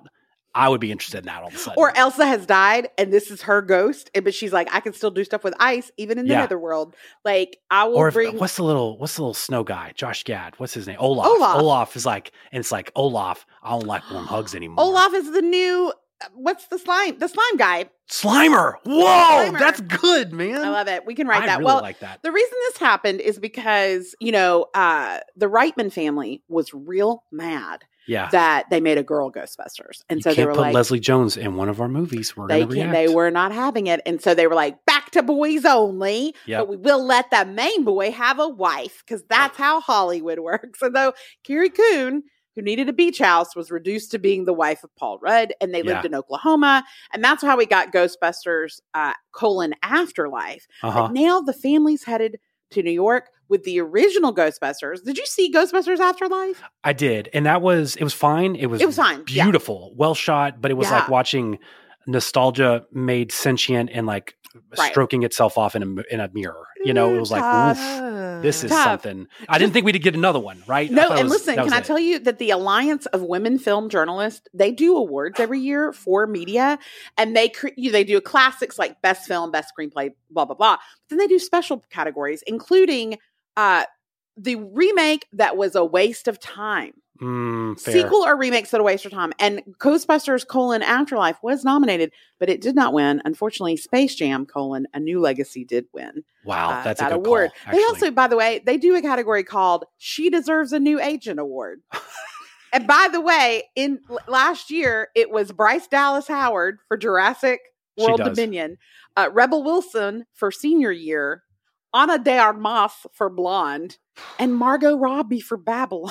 Speaker 1: I would be interested in that all of a sudden.
Speaker 3: Or Elsa has died and this is her ghost, and but she's like, I can still do stuff with ice even in the
Speaker 1: Yeah.
Speaker 3: netherworld. Like I will
Speaker 1: Or if,
Speaker 3: bring.
Speaker 1: what's the little what's the little snow guy? Josh Gad. What's his name? Olaf.
Speaker 3: Olaf.
Speaker 1: Olaf is like, and it's like Olaf. I don't like warm hugs anymore.
Speaker 3: Olaf is the new. What's the slime? The slime guy.
Speaker 1: Slimer. Whoa,
Speaker 3: Slimer.
Speaker 1: that's good, man.
Speaker 3: I love it. We can write
Speaker 1: I
Speaker 3: that.
Speaker 1: really
Speaker 3: well,
Speaker 1: like that.
Speaker 3: the reason this happened is because you know uh, the Reitman family was real mad
Speaker 1: Yeah.
Speaker 3: that they made a girl Ghostbusters, and
Speaker 1: you
Speaker 3: so
Speaker 1: can't
Speaker 3: they were
Speaker 1: put
Speaker 3: like,
Speaker 1: Leslie Jones in one of our movies. We're
Speaker 3: they
Speaker 1: gonna
Speaker 3: can't,
Speaker 1: react.
Speaker 3: they were not having it, and so they were like, back to boys only.
Speaker 1: Yep.
Speaker 3: But we will let that main boy have a wife because that's how Hollywood works. And though Carrie Coon, who needed a beach house, was reduced to being the wife of Paul Rudd, and they lived
Speaker 1: Yeah.
Speaker 3: in Oklahoma, and that's how we got Ghostbusters uh, colon Afterlife.
Speaker 1: Uh-huh.
Speaker 3: But now the family's headed to New York with the original Ghostbusters. Did you see Ghostbusters Afterlife?
Speaker 1: I did, and that was it was fine. It was
Speaker 3: It was fine, yeah.
Speaker 1: beautiful, well shot, but it was
Speaker 3: Yeah.
Speaker 1: like watching nostalgia made sentient and like
Speaker 3: Right.
Speaker 1: stroking itself off in a in a mirror. You know, it was like,
Speaker 3: Tough.
Speaker 1: oof, this is
Speaker 3: Tough.
Speaker 1: something. I didn't think we'd get another one, right? I
Speaker 3: No,
Speaker 1: thought it
Speaker 3: and
Speaker 1: was-
Speaker 3: listen,
Speaker 1: that
Speaker 3: can
Speaker 1: was
Speaker 3: I
Speaker 1: it.
Speaker 3: tell you that the Alliance of Women Film Journalists, they do awards every year for media, and they cre- you- they do classics like best film, best screenplay, blah blah blah. But then they do special categories, including uh, the remake that was a waste of time.
Speaker 1: Mm, fair.
Speaker 3: Sequel or remakes that are a waste of time. And Ghostbusters colon Afterlife was nominated, but it did not win. Unfortunately, Space Jam colon A New Legacy did win.
Speaker 1: Wow,
Speaker 3: uh,
Speaker 1: that's
Speaker 3: that
Speaker 1: a good
Speaker 3: award.
Speaker 1: call.
Speaker 3: They
Speaker 1: actually.
Speaker 3: also, by the way, they do a category called She Deserves a New Agent Award. And by the way, in l- last year, it was Bryce Dallas Howard for Jurassic
Speaker 1: She
Speaker 3: World
Speaker 1: does.
Speaker 3: Dominion, uh, Rebel Wilson for Senior Year, Ana de Armas for Blonde, and Margot Robbie for Babylon.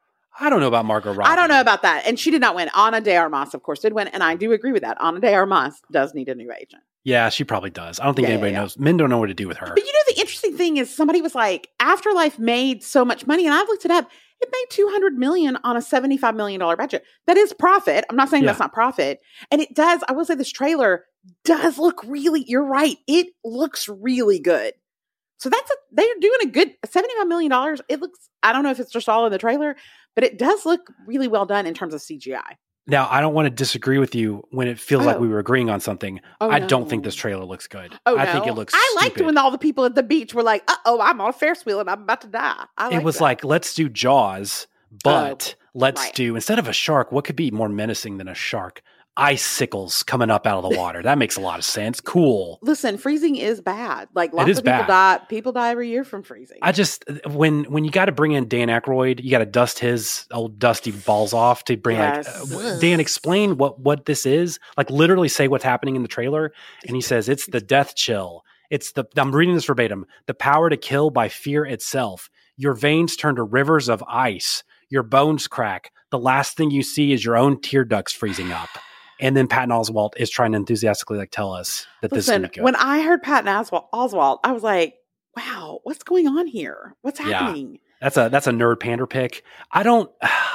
Speaker 1: I don't know about Margot Robbie.
Speaker 3: I don't know about that. And she did not win. Ana de Armas, of course, did win. And I do agree with that. Ana de Armas does need a new agent.
Speaker 1: Yeah, she probably does. I don't think
Speaker 3: Yeah,
Speaker 1: anybody
Speaker 3: yeah, yeah.
Speaker 1: knows. Men don't know what to do with her.
Speaker 3: But you know, the interesting thing is somebody was like, Afterlife made so much money. And I've looked it up. It made two hundred million dollars on a seventy-five million dollars budget. That is profit. I'm not saying
Speaker 1: Yeah.
Speaker 3: that's not profit. And it does, I will say this trailer does look really, you're right. It looks really good. So that's a, they're doing a good seventy-five million dollars. It looks, I don't know if it's just all in the trailer, but it does look really well done in terms of C G I.
Speaker 1: Now, I don't want to disagree with you when it feels like
Speaker 3: Oh.
Speaker 1: we were agreeing on something.
Speaker 3: Oh,
Speaker 1: I don't think
Speaker 3: no.
Speaker 1: this trailer looks good.
Speaker 3: Oh,
Speaker 1: I
Speaker 3: no.
Speaker 1: think it looks
Speaker 3: I liked
Speaker 1: stupid.
Speaker 3: when all the people at the beach were like, uh oh, I'm on a Ferris wheel and I'm about to die. I
Speaker 1: It
Speaker 3: liked
Speaker 1: was
Speaker 3: that.
Speaker 1: like, let's do Jaws, but let's
Speaker 3: right.
Speaker 1: do, instead of a shark, what could be more menacing than a shark? Icicles coming up out of the water. That makes a lot of sense. Cool.
Speaker 3: Listen, freezing is bad. Like lots
Speaker 1: is
Speaker 3: of people
Speaker 1: bad.
Speaker 3: die. People die every year from freezing.
Speaker 1: I just, when when you got to bring in Dan Aykroyd, you got to dust his old dusty balls off to bring
Speaker 3: Yes.
Speaker 1: like, uh, Dan, explain what, what this is. Like literally say what's happening in the trailer. And he says, it's the death chill. It's the, I'm reading this verbatim, the power to kill by fear itself. Your veins turn to rivers of ice. Your bones crack. The last thing you see is your own tear ducts freezing up. And then Patton Oswalt is trying to enthusiastically like tell us that this is
Speaker 3: Listen,
Speaker 1: going to be good.
Speaker 3: when I heard Patton Oswalt, Oswalt, I was like, wow, what's going on here? What's
Speaker 1: Yeah.
Speaker 3: happening?
Speaker 1: That's a that's a nerd pander pick. I don't.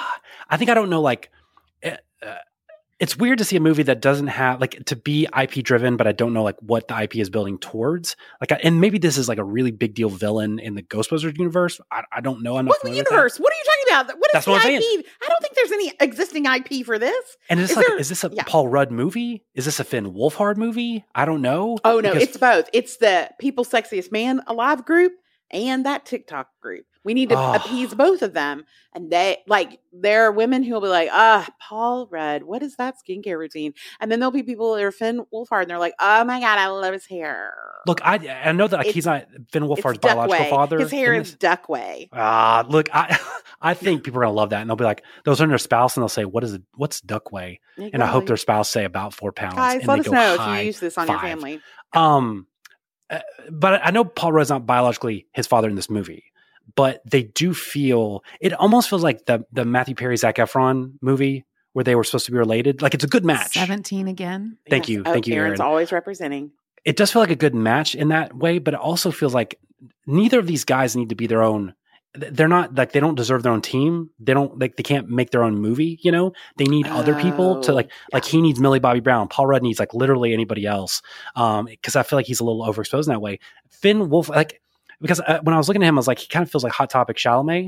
Speaker 1: I think I don't know. Like, uh, it's weird to see a movie that doesn't have like to be I P driven, but I don't know like what the I P is building towards. Like, I, and maybe this is like a really big deal villain in the Ghostbusters universe. I, I don't know. I'm not
Speaker 3: What
Speaker 1: familiar with that.
Speaker 3: universe? What are you talking about? What is
Speaker 1: That's
Speaker 3: the
Speaker 1: what I'm
Speaker 3: I P?
Speaker 1: saying.
Speaker 3: I don't think there's any existing I P for this.
Speaker 1: And is this
Speaker 3: Is
Speaker 1: like
Speaker 3: there-
Speaker 1: is this a
Speaker 3: yeah.
Speaker 1: Paul Rudd movie? Is this a Finn Wolfhard movie? I don't know.
Speaker 3: Oh no,
Speaker 1: Because-
Speaker 3: it's both. It's the People's Sexiest Man Alive group and that TikTok group. We need to
Speaker 1: Oh.
Speaker 3: appease both of them. And they like there are women who will be like, ah, Paul Rudd, what is that skincare routine? And then there'll be people that are Finn Wolfhard and they're like, oh my God, I love his hair.
Speaker 1: look. I I know that like,
Speaker 3: It's-
Speaker 1: he's not Finn
Speaker 3: It's
Speaker 1: Wolfhard's biological
Speaker 3: Duckway.
Speaker 1: father.
Speaker 3: His hair
Speaker 1: in
Speaker 3: is
Speaker 1: this.
Speaker 3: Duckway.
Speaker 1: Ah, look, I I think people are gonna love that, and they'll be like, they'll turn to their spouse and they'll say, "What is it? What's Duckway?" And I hope their spouse say about four pounds.
Speaker 3: Guys,
Speaker 1: and
Speaker 3: let
Speaker 1: they
Speaker 3: us
Speaker 1: go
Speaker 3: know if
Speaker 1: high
Speaker 3: you use this on your
Speaker 1: five.
Speaker 3: family.
Speaker 1: Um, uh, but I know Paul Rudd's not biologically his father in this movie, but they do feel it almost feels like the the Matthew Perry Zac Efron movie where they were supposed to be related. Like it's a good match.
Speaker 2: seventeen again.
Speaker 1: Thank
Speaker 3: Yes.
Speaker 1: you,
Speaker 3: Oh,
Speaker 1: thank you,
Speaker 3: Aaron's
Speaker 1: Aaron.
Speaker 3: always representing.
Speaker 1: It does feel like a good match in that way, but it also feels like neither of these guys need to be their own. They're not like they don't deserve their own team. They don't like they can't make their own movie. You know, they need other people to
Speaker 3: Oh,
Speaker 1: like like he needs Millie Bobby Brown. Paul Rudd needs like literally anybody else. Um, because I feel like he's a little overexposed in that way. Finn Wolf, like because uh, when I was looking at him, I was like he kind of feels like Hot Topic Chalamet,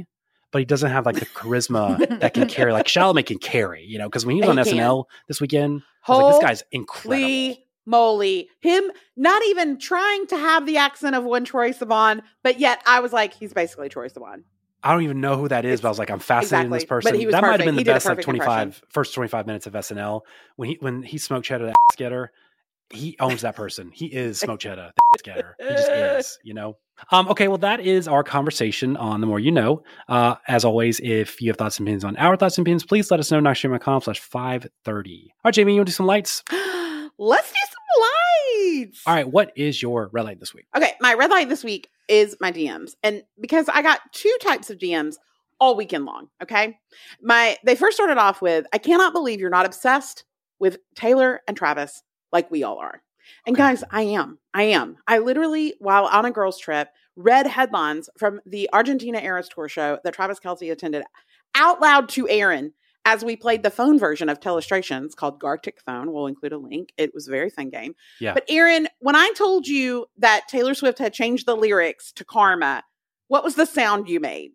Speaker 1: but he doesn't have like the charisma that can carry, like Chalamet can carry, you know, because when he was
Speaker 3: He
Speaker 1: on
Speaker 3: can.
Speaker 1: S N L this weekend, I was like, this guy's incredible.
Speaker 3: Holy moly. Him not even trying to have the accent of one Troye Sivan, but yet I was like, he's basically Troye Sivan.
Speaker 1: I don't even know who that is,
Speaker 3: It's,
Speaker 1: but I was like, I'm fascinated
Speaker 3: exactly.
Speaker 1: in this person.
Speaker 3: But he was
Speaker 1: that
Speaker 3: perfect.
Speaker 1: might have been the
Speaker 3: He did a
Speaker 1: best like
Speaker 3: perfect
Speaker 1: twenty-five
Speaker 3: impression.
Speaker 1: first twenty-five minutes of S N L. When he when he smoked cheddar the ass getter, he owns that person. He is smoked cheddar the ass getter. He just is, you know. Um, okay, well, that is our conversation on The More You Know. Uh, as always, if you have thoughts and opinions on our thoughts and opinions, please let us know. Knockstream.com slash 530. All right, Jamie, you want to do some lights?
Speaker 3: Let's do some lights.
Speaker 1: All right, what is your red light this week?
Speaker 3: Okay, my red light this week is my D Ms. And because I got two types of D Ms all weekend long, okay? My they first started off with, I cannot believe you're not obsessed with Taylor and Travis like we all are. And
Speaker 1: Okay.
Speaker 3: guys, I am. I am. I literally, while on a girls' trip, read headlines from the Argentina Eras Tour show that Travis Kelce attended out loud to Aaron as we played the phone version of Telestrations called Gartic Phone. We'll include a link. It was a very fun game.
Speaker 1: Yeah.
Speaker 3: But Aaron, when I told you that Taylor Swift had changed the lyrics to Karma, what was the sound you made?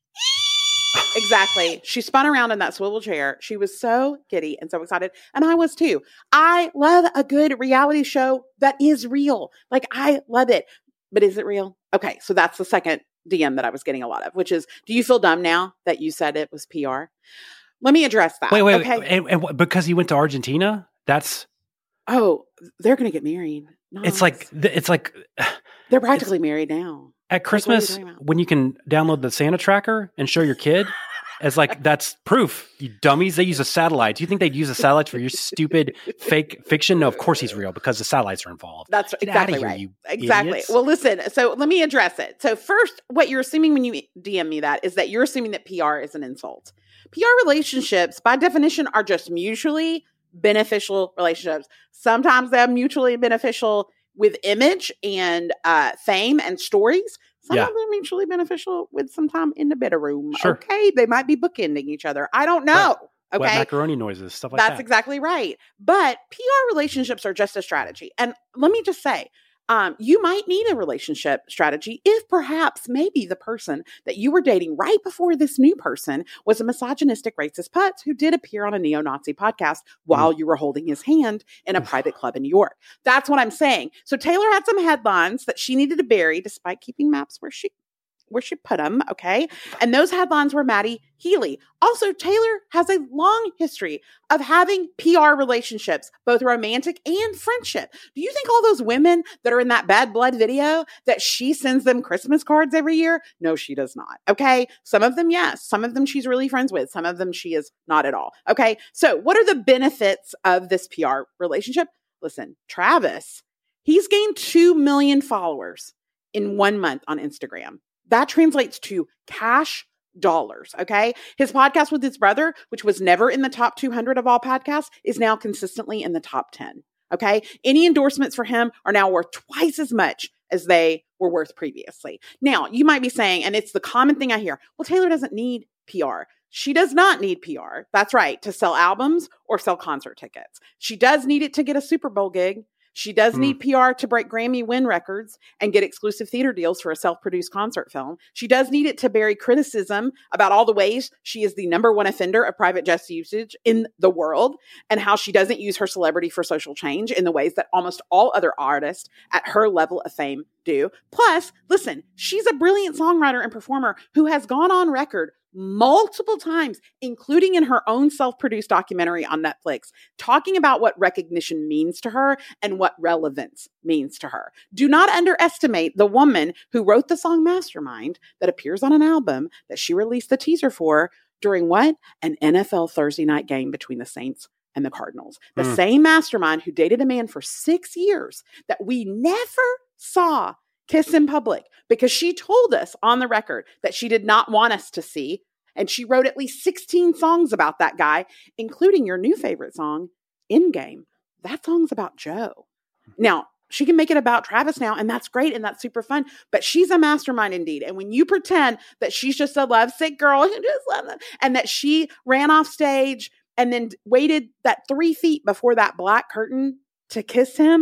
Speaker 3: Exactly. She spun around in that swivel chair. She was so giddy and so excited. And I was too. I love a good reality show that is real. Like, I love it. But is it real? Okay. So that's the second D M that I was getting a lot of, which is, do you feel dumb now that you said it was P R? Let me address that.
Speaker 1: Wait, wait,
Speaker 3: okay.
Speaker 1: wait. And, and what- because he went to Argentina? That's,
Speaker 3: Oh, they're going to get married.
Speaker 1: it's
Speaker 3: Nice.
Speaker 1: like, it's like
Speaker 3: They're practically married now.
Speaker 1: at
Speaker 3: what are you
Speaker 1: Christmas
Speaker 3: talking about?
Speaker 1: when you can download the Santa tracker and show your kid. It's like, that's proof, you dummies. They use a satellite. Do you think they'd use a satellite for your stupid fake fiction? No, of course he's real because the satellites are involved.
Speaker 3: That's
Speaker 1: Get
Speaker 3: exactly
Speaker 1: outta here,
Speaker 3: right.
Speaker 1: you
Speaker 3: Exactly.
Speaker 1: idiots.
Speaker 3: Well, listen, so let me address it. So first, what you're assuming when you D M me that is that you're assuming that P R is an insult. P R relationships, by definition, are just mutually beneficial relationships. Sometimes they're mutually beneficial with image and uh, fame and stories. Sometimes
Speaker 1: Yeah.
Speaker 3: they're mutually beneficial with some time in the bedroom.
Speaker 1: Sure.
Speaker 3: Okay. They might be bookending each other. I don't know.
Speaker 1: Wet
Speaker 3: Okay.
Speaker 1: macaroni noises, stuff like
Speaker 3: That's
Speaker 1: that.
Speaker 3: exactly right. But P R relationships are just a strategy. And let me just say, um, you might need a relationship strategy if perhaps maybe the person that you were dating right before this new person was a misogynistic racist putz who did appear on a neo-Nazi podcast while you were holding his hand in a private club in New York. That's what I'm saying. So Taylor had some headlines that she needed to bury despite keeping maps where she where she put them, okay? And those headlines were Maddie Healy. Also, Taylor has a long history of having P R relationships, both romantic and friendship. Do you think all those women that are in that Bad Blood video that she sends them Christmas cards every year? No, she does not, okay? Some of them, yes. Some of them she's really friends with. Some of them she is not at all, okay? So what are the benefits of this P R relationship? Listen, Travis, he's gained two million followers in one month on Instagram. That translates to cash dollars, okay? His podcast with his brother, which was never in the top two hundred of all podcasts, is now consistently in the top ten, okay? Any endorsements for him are now worth twice as much as they were worth previously. Now, you might be saying, and it's the common thing I hear, well, Taylor doesn't need P R. She does not need P R. That's right, to sell albums or sell concert tickets. She does need it to get a Super Bowl gig. She does
Speaker 1: Mm.
Speaker 3: need P R to break Grammy win records and get exclusive theater deals for a self-produced concert film. She does need it to bury criticism about all the ways she is the number one offender of private jet usage in the world and how she doesn't use her celebrity for social change in the ways that almost all other artists at her level of fame do. Plus, listen, she's a brilliant songwriter and performer who has gone on record multiple times, including in her own self-produced documentary on Netflix, talking about what recognition means to her and what relevance means to her. Do not underestimate the woman who wrote the song Mastermind that appears on an album that she released the teaser for during what? An N F L Thursday night game between the Saints and the Cardinals. The
Speaker 1: Mm.
Speaker 3: same mastermind who dated a man for six years that we never saw kiss in public because she told us on the record that she did not want us to see. And she wrote at least sixteen songs about that guy, including your new favorite song, In Game. That song's about Joe. Now, she can make it about Travis now, and that's great, and that's super fun, but she's a mastermind indeed. And when you pretend that she's just a lovesick girl who just loves them, and that she ran off stage and then waited that three feet before that black curtain to kiss him,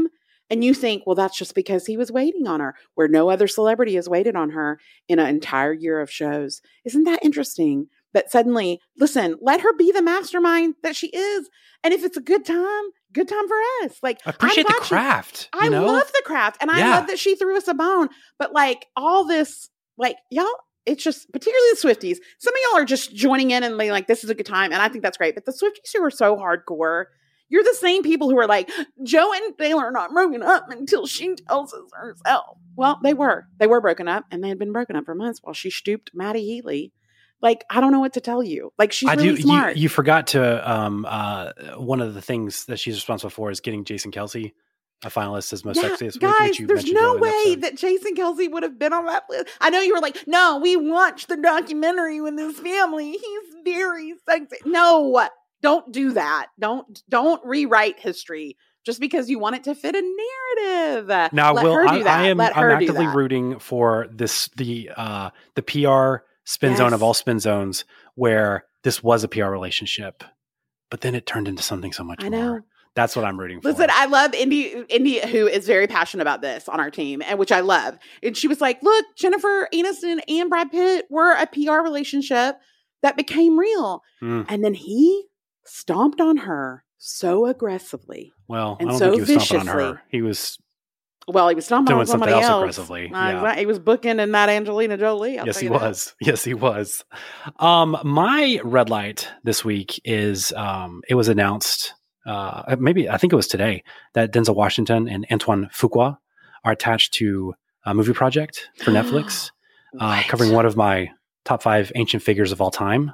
Speaker 3: And you think, well, that's just because he was waiting on her, where no other celebrity has waited on her in an entire year of shows. Isn't that interesting? That suddenly, listen, let her be the mastermind that she is. And if it's a good time, good time for us. Like,
Speaker 1: I appreciate
Speaker 3: I'm
Speaker 1: the
Speaker 3: glad she-
Speaker 1: craft.
Speaker 3: I
Speaker 1: you know?
Speaker 3: love the craft. And I
Speaker 1: Yeah.
Speaker 3: love that she threw us a bone. But like all this, like, y'all, it's just, particularly the Swifties, some of y'all are just joining in and being like, this is a good time. And I think that's great. But the Swifties who are so hardcore, you're the same people who are like, Joe and Taylor are not broken up until she tells us herself. Well, they were. They were broken up, and they had been broken up for months while she stooped Maddie Healy. Like, I don't know what to tell you. Like, she's
Speaker 1: I
Speaker 3: really
Speaker 1: do.
Speaker 3: smart.
Speaker 1: You, you forgot to. Um, uh, one of the things that she's responsible for is getting Jason Kelsey a finalist as most
Speaker 3: Yeah,
Speaker 1: sexiest.
Speaker 3: guys,
Speaker 1: which you
Speaker 3: there's
Speaker 1: mentioned
Speaker 3: no
Speaker 1: earlier in the
Speaker 3: way
Speaker 1: episode.
Speaker 3: that Jason Kelsey would have been on that list. I know you were like, no, we watched the documentary with his family. He's very sexy. No, don't do that. Don't don't rewrite history just because you want it to fit a narrative.
Speaker 1: Now,
Speaker 3: Let
Speaker 1: Will,
Speaker 3: her
Speaker 1: I,
Speaker 3: do that.
Speaker 1: I am
Speaker 3: Let
Speaker 1: I'm
Speaker 3: her do
Speaker 1: actively
Speaker 3: that.
Speaker 1: rooting for this the uh, the P R spin
Speaker 3: Yes.
Speaker 1: zone of all spin zones where this was a P R relationship, but then it turned into something so much
Speaker 3: I
Speaker 1: more.
Speaker 3: know.
Speaker 1: That's what I'm rooting for.
Speaker 3: Listen, I love Indy, Indy, who is very passionate about this on our team, and which I love. And she was like, look, Jennifer Aniston and Brad Pitt were a P R relationship that became real.
Speaker 1: Mm.
Speaker 3: And then he stomped on her so aggressively.
Speaker 1: Well,
Speaker 3: and
Speaker 1: I don't
Speaker 3: so
Speaker 1: think he was stomping on
Speaker 3: viciously.
Speaker 1: her. He was
Speaker 3: Well, he was stomping
Speaker 1: Doing
Speaker 3: on somebody
Speaker 1: something else
Speaker 3: else.
Speaker 1: aggressively,
Speaker 3: Uh,
Speaker 1: yeah.
Speaker 3: He was booking in that Angelina Jolie. I'll
Speaker 1: yes,
Speaker 3: tell
Speaker 1: he
Speaker 3: you that.
Speaker 1: was. Yes, he was. Um, my red light this week is um, it was announced. Uh, maybe I think it was today that Denzel Washington and Antoine Fuqua are attached to a movie project for Netflix, uh,
Speaker 3: What?
Speaker 1: covering one of my top five ancient figures of all time.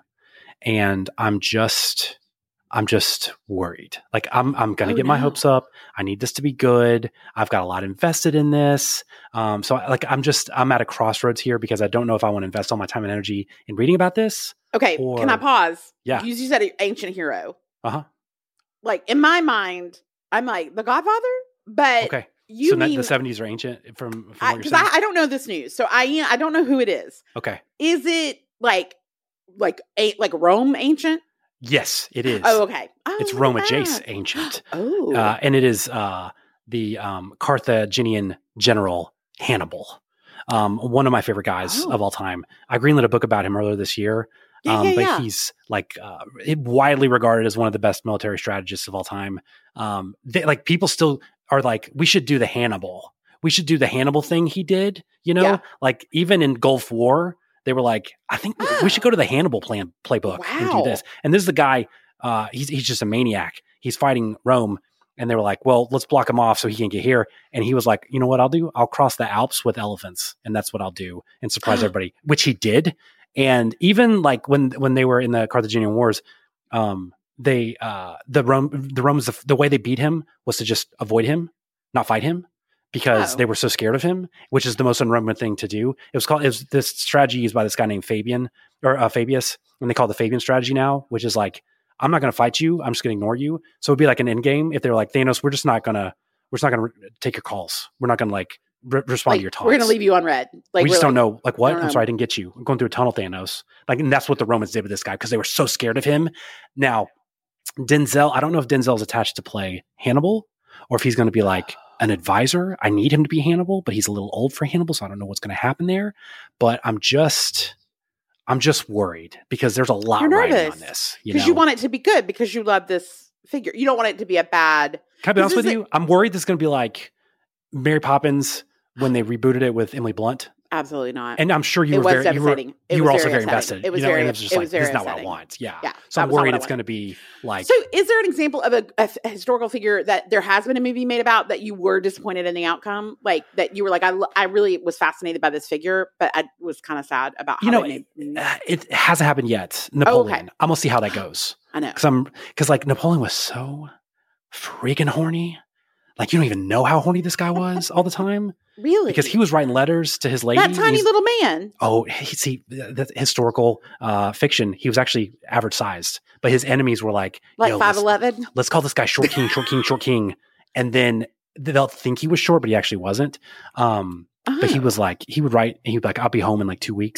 Speaker 1: And I'm just, I'm just worried. Like I'm, I'm going to
Speaker 3: Oh,
Speaker 1: get my
Speaker 3: no.
Speaker 1: hopes up. I need this to be good. I've got a lot invested in this. Um, so like, I'm just, I'm at a crossroads here because I don't know if I want to invest all my time and energy in reading about this.
Speaker 3: Okay,
Speaker 1: Or-
Speaker 3: can I pause?
Speaker 1: Yeah.
Speaker 3: You, you said ancient hero.
Speaker 1: Uh huh.
Speaker 3: Like, in my mind, I'm like, The Godfather? But
Speaker 1: Okay.
Speaker 3: you
Speaker 1: so
Speaker 3: mean...
Speaker 1: the seventies are ancient from, from what you're
Speaker 3: Because
Speaker 1: saying?
Speaker 3: I, I don't know this news. So I I don't know who it is.
Speaker 1: okay.
Speaker 3: Is it like, like, a, like Rome ancient?
Speaker 1: Yes, it is.
Speaker 3: Oh, okay. Oh,
Speaker 1: It's
Speaker 3: look
Speaker 1: Rome
Speaker 3: at
Speaker 1: adjacent
Speaker 3: that.
Speaker 1: ancient.
Speaker 3: Oh.
Speaker 1: Uh, and it is uh, the um, Carthaginian general Hannibal, um, one of my favorite guys
Speaker 3: Oh.
Speaker 1: of all time. I greenlit a book about him earlier this year,
Speaker 3: Yeah,
Speaker 1: um,
Speaker 3: yeah,
Speaker 1: but
Speaker 3: yeah.
Speaker 1: he's like uh, widely regarded as one of the best military strategists of all time. Um, they, like people still are like, we should do the Hannibal. We should do the Hannibal thing he did. You know,
Speaker 3: Yeah.
Speaker 1: like even in Gulf War, they were like, I think we should go to the Hannibal plan playbook and do
Speaker 3: Wow.
Speaker 1: this. And this is the guy. Uh, he's he's just a maniac. He's fighting Rome. And they were like, well, let's block him off so he can get here. And he was like, you know what I'll do? I'll cross the Alps with elephants. And that's what I'll do and surprise everybody, which he did. And even like when, when they were in the Carthaginian Wars, um, they, uh, the Rome, the Romans, the, the way they beat him was to just avoid him, not fight him because
Speaker 3: Oh.
Speaker 1: they were so scared of him, which is the most un-Roman thing to do. It was called, it was this strategy used by this guy named Fabian or uh, Fabius. And they call it the Fabian strategy now, which is like, I'm not going to fight you. I'm just going to ignore you. So it'd be like an end game if they were like, Thanos, we're just not going to, we're just not going to re- take your calls. We're not going to like re- respond
Speaker 3: Like,
Speaker 1: to your taunts.
Speaker 3: we're going to leave you on red. Like,
Speaker 1: we
Speaker 3: we're
Speaker 1: just don't
Speaker 3: like,
Speaker 1: know. Like what?
Speaker 3: I don't
Speaker 1: I'm
Speaker 3: know.
Speaker 1: sorry, I didn't get you. I'm going through a tunnel, Thanos. Like, and that's what the Romans did with this guy because they were so scared of him. Now, Denzel, I don't know if Denzel's attached to play Hannibal or if he's going to be like an advisor. I need him to be Hannibal, but he's a little old for Hannibal, so I don't know what's going to happen there. But I'm just, I'm just worried because there's a lot
Speaker 3: You're
Speaker 1: riding
Speaker 3: nervous.
Speaker 1: on this. You
Speaker 3: Because
Speaker 1: know?
Speaker 3: you want it to be good because you love this figure. You don't want it to be a bad.
Speaker 1: Can I be honest
Speaker 3: This
Speaker 1: with
Speaker 3: is
Speaker 1: you? I'm worried this is going to be like Mary Poppins when they rebooted it with Emily Blunt.
Speaker 3: Absolutely not.
Speaker 1: And I'm sure you
Speaker 3: It
Speaker 1: were
Speaker 3: was
Speaker 1: very, you were,
Speaker 3: devastating. It
Speaker 1: you
Speaker 3: was
Speaker 1: were also
Speaker 3: very
Speaker 1: very
Speaker 3: upsetting.
Speaker 1: invested.
Speaker 3: It was
Speaker 1: you know,
Speaker 3: very-
Speaker 1: and it was just
Speaker 3: it
Speaker 1: like,
Speaker 3: was
Speaker 1: this
Speaker 3: very
Speaker 1: is not what I
Speaker 3: upsetting.
Speaker 1: want. Yeah.
Speaker 3: Yeah,
Speaker 1: So
Speaker 3: that
Speaker 1: I'm
Speaker 3: was not
Speaker 1: worried
Speaker 3: what I
Speaker 1: it's going to
Speaker 3: wanted.
Speaker 1: be like,
Speaker 3: So, is there an example of a, a f- historical figure that there has been a movie made about that you were disappointed in the outcome? Like that you were like, I, lo- I really was fascinated by this figure, but I was kind of sad about how
Speaker 1: you know,
Speaker 3: they
Speaker 1: it,
Speaker 3: made-
Speaker 1: uh, it hasn't happened yet. Napoleon. I'm going to see how that goes.
Speaker 3: I know.
Speaker 1: Cause I'm, cause like Napoleon was so freaking horny. Like you don't even know how horny this guy was all the time
Speaker 3: Really?
Speaker 1: because he was writing letters to his lady.
Speaker 3: that tiny
Speaker 1: He's-
Speaker 3: little man.
Speaker 1: Oh, he, see, the historical uh, fiction. He was actually average sized, but his enemies were like,
Speaker 3: Like
Speaker 1: "Yo,
Speaker 3: five
Speaker 1: let's-
Speaker 3: eleven.
Speaker 1: Let's call this guy Short King, Short King, Short King," and then they'll think he was short, but he actually wasn't. Um, But he was like, he would write, and he'd be like, "I'll be home in like two weeks,"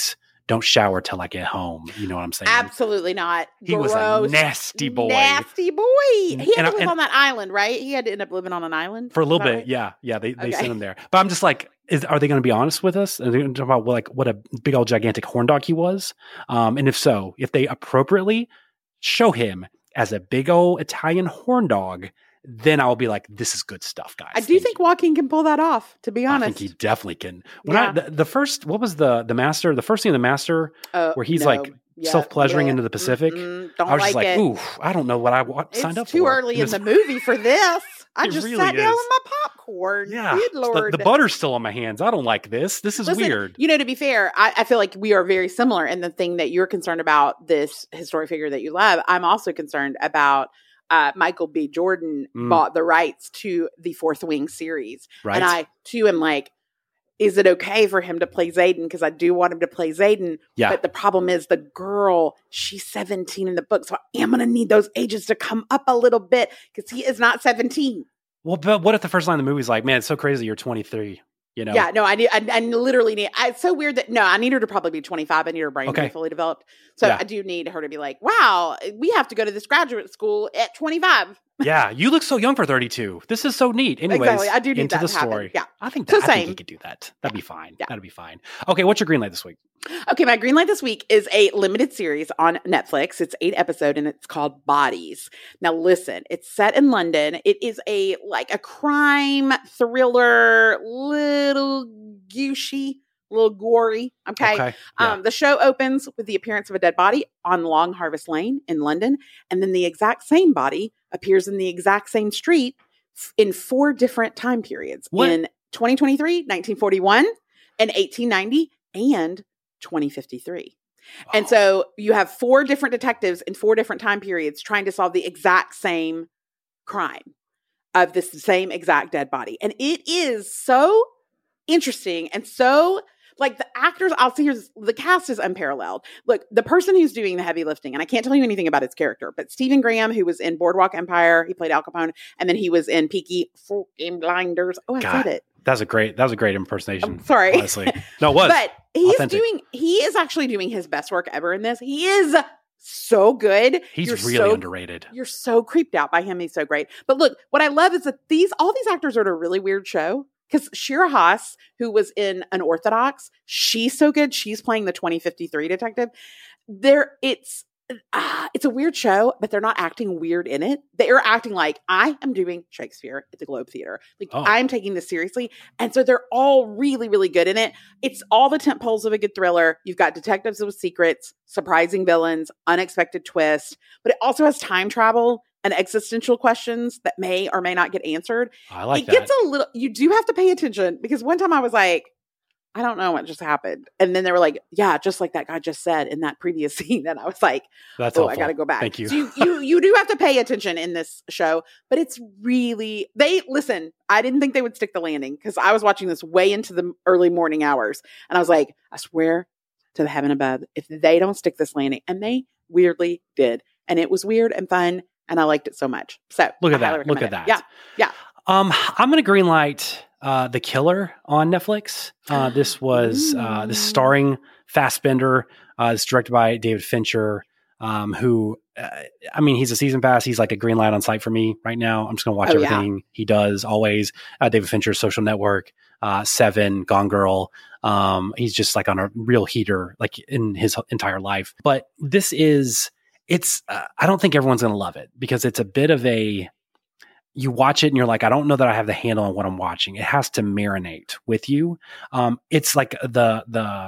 Speaker 1: don't shower till I get home. You know what I'm saying?
Speaker 3: Absolutely not.
Speaker 1: He
Speaker 3: Gross.
Speaker 1: was a nasty boy.
Speaker 3: Nasty boy. He had
Speaker 1: And
Speaker 3: to
Speaker 1: I-
Speaker 3: live
Speaker 1: and-
Speaker 3: on that island, right? He had to end up living on an island
Speaker 1: For a little
Speaker 3: Is that
Speaker 1: bit,
Speaker 3: right?
Speaker 1: yeah, yeah. They they
Speaker 3: Okay.
Speaker 1: sent him there, but I'm just like, is are they going to be honest with us? Are they going to talk about like what a big old gigantic horn dog he was? Um, and if so, if they appropriately show him as a big old Italian horn dog, then I'll be like, this is good stuff, guys.
Speaker 3: I do
Speaker 1: Thank
Speaker 3: think
Speaker 1: you.
Speaker 3: Joaquin can pull that off, to be
Speaker 1: I
Speaker 3: honest.
Speaker 1: think he definitely can. When
Speaker 3: Yeah.
Speaker 1: I the, the first, what was the the master? The first scene of the master
Speaker 3: Uh,
Speaker 1: where he's
Speaker 3: no.
Speaker 1: like
Speaker 3: Yeah,
Speaker 1: self pleasuring
Speaker 3: yeah.
Speaker 1: into the Pacific.
Speaker 3: Mm-mm, don't
Speaker 1: I was
Speaker 3: like
Speaker 1: just like,
Speaker 3: it.
Speaker 1: ooh, I don't know what I wa-
Speaker 3: It's
Speaker 1: signed up
Speaker 3: too
Speaker 1: for.
Speaker 3: early
Speaker 1: And
Speaker 3: in
Speaker 1: it's-
Speaker 3: the movie for this. I
Speaker 1: It
Speaker 3: just
Speaker 1: really
Speaker 3: sat down
Speaker 1: is.
Speaker 3: with my popcorn.
Speaker 1: Yeah,
Speaker 3: Good
Speaker 1: the,
Speaker 3: Lord.
Speaker 1: the butter's still on my hands. I don't like this. This is
Speaker 3: Listen,
Speaker 1: weird.
Speaker 3: You know, to be fair, I, I feel like we are very similar in the thing that you're concerned about this historic figure that you love. I'm also concerned about uh, Michael B. Jordan
Speaker 1: Mm.
Speaker 3: bought the rights to the Fourth Wing series.
Speaker 1: Right.
Speaker 3: And I, too, am like, is it okay for him to play Zayden? Because I do want him to play Zayden.
Speaker 1: Yeah.
Speaker 3: But the problem is the girl, she's seventeen in the book. So I am going to need those ages to come up a little bit because he is not seventeen.
Speaker 1: Well, but what if the first line of the movie is like, man, it's so crazy you're twenty-three, you know?
Speaker 3: Yeah, no, I need, I, I literally need, I, it's so weird that, no, I need her to probably be twenty-five. I need her brain to
Speaker 1: Okay.
Speaker 3: be fully developed. So
Speaker 1: Yeah.
Speaker 3: I do need her to be like, wow, we have to go to this graduate school at twenty-five.
Speaker 1: Yeah, you look so young for thirty-two. This is so neat. Anyways,
Speaker 3: Exactly. I do need
Speaker 1: into
Speaker 3: that
Speaker 1: the
Speaker 3: to happen.
Speaker 1: story.
Speaker 3: Yeah.
Speaker 1: I think
Speaker 3: So
Speaker 1: that, I think
Speaker 3: same.
Speaker 1: you could do that. That'd be fine.
Speaker 3: Yeah.
Speaker 1: That'd be fine. Okay, what's your green light this week?
Speaker 3: Okay, my green light this week is a limited series on Netflix. It's eight episodes and it's called Bodies. Now listen, it's set in London. It is a like a crime thriller, little gooshy, little gory. Okay.
Speaker 1: Okay. Yeah.
Speaker 3: Um, the show opens with the appearance of a dead body on Long Harvest Lane in London, and then the exact same body appears in the exact same street f- in four different time periods
Speaker 1: What?
Speaker 3: in twenty twenty-three, nineteen forty-one, and eighteen ninety, and twenty fifty-three. And
Speaker 1: Oh.
Speaker 3: so you have four different detectives in four different time periods trying to solve the exact same crime of this same exact dead body. And it is so interesting and so like the actors, I'll see here's the cast is unparalleled. Look, the person who's doing the heavy lifting, and I can't tell you anything about his character, but Stephen Graham, who was in Boardwalk Empire, he played Al Capone, and then he was in Peaky fucking Blinders. Oh, I
Speaker 1: God.
Speaker 3: said it.
Speaker 1: That was a great. That was a great impersonation.
Speaker 3: I'm sorry.
Speaker 1: honestly. No, it was.
Speaker 3: But he's
Speaker 1: Authentic.
Speaker 3: doing, he is actually doing his best work ever in this. He is so good.
Speaker 1: He's
Speaker 3: You're
Speaker 1: really
Speaker 3: so,
Speaker 1: underrated.
Speaker 3: You're so creeped out by him. He's so great. But look, what I love is that these, all these actors are in a really weird show. Because Shira Haas, who was in Unorthodox, she's so good. She's playing the twenty fifty-three detective. There, it's uh, it's a weird show, but they're not acting weird in it. They are acting like I am doing Shakespeare at the Globe Theater. Like
Speaker 1: Oh.
Speaker 3: I'm taking this seriously, and so they're all really, really good in it. It's all the tent poles of a good thriller. You've got detectives with secrets, surprising villains, unexpected twists, but it also has time travel and existential questions that may or may not get answered.
Speaker 1: I like
Speaker 3: it
Speaker 1: that.
Speaker 3: gets a little, you do have to pay attention because one time I was like, I don't know what just happened. And then they were like, yeah, just like that guy just said in that previous scene. And I was like,
Speaker 1: That's
Speaker 3: oh,
Speaker 1: helpful.
Speaker 3: I got to go back.
Speaker 1: Thank you.
Speaker 3: So you, you. You do have to pay attention in this show, but it's really, they, listen, I didn't think they would stick the landing because I was watching this way into the early morning hours. And I was like, I swear to the heaven above, if they don't stick this landing, and they weirdly did. And it was weird and fun. And I liked it so much. So
Speaker 1: Look at
Speaker 3: I highly
Speaker 1: that. Look at
Speaker 3: recommend
Speaker 1: that.
Speaker 3: it. Yeah. Yeah.
Speaker 1: Um, I'm going to green light uh, The Killer on Netflix. Uh, this was uh, this is starring Fassbender. Uh, it's directed by David Fincher, um, who, uh, I mean, he's a season pass. He's like a green light on site for me right now. I'm just going to watch
Speaker 3: Oh, yeah.
Speaker 1: everything he does always. Uh, David Fincher's Social Network, uh, Seven, Gone Girl. Um, he's just like on a real heater, like in his entire life. But this is, it's, uh, I don't think everyone's going to love it because it's a bit of a, you watch it and you're like, I don't know that I have the handle on what I'm watching. It has to marinate with you. Um, it's like the, the,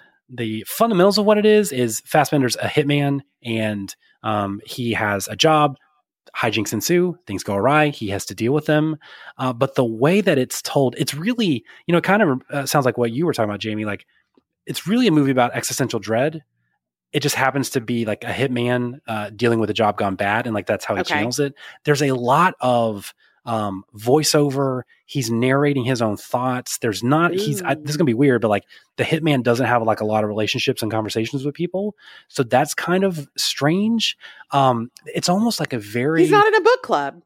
Speaker 1: the fundamentals of what it is, is Fassbender's a hitman and um, he has a job. Hijinks ensue, things go awry. He has to deal with them. Uh, but the way that it's told, it's really, you know, it kind of uh, sounds like what you were talking about, Jamie. Like it's really a movie about existential dread. It just happens to be like a hitman uh, dealing with a job gone bad. And like, that's how he
Speaker 3: Okay.
Speaker 1: channels it. There's a lot of um, voiceover. He's narrating his own thoughts. There's not, he's, I, this is gonna be weird, but like the hitman doesn't have like a lot of relationships and conversations with people. So that's kind of strange. Um, it's almost like a very,
Speaker 3: He's not in a book club.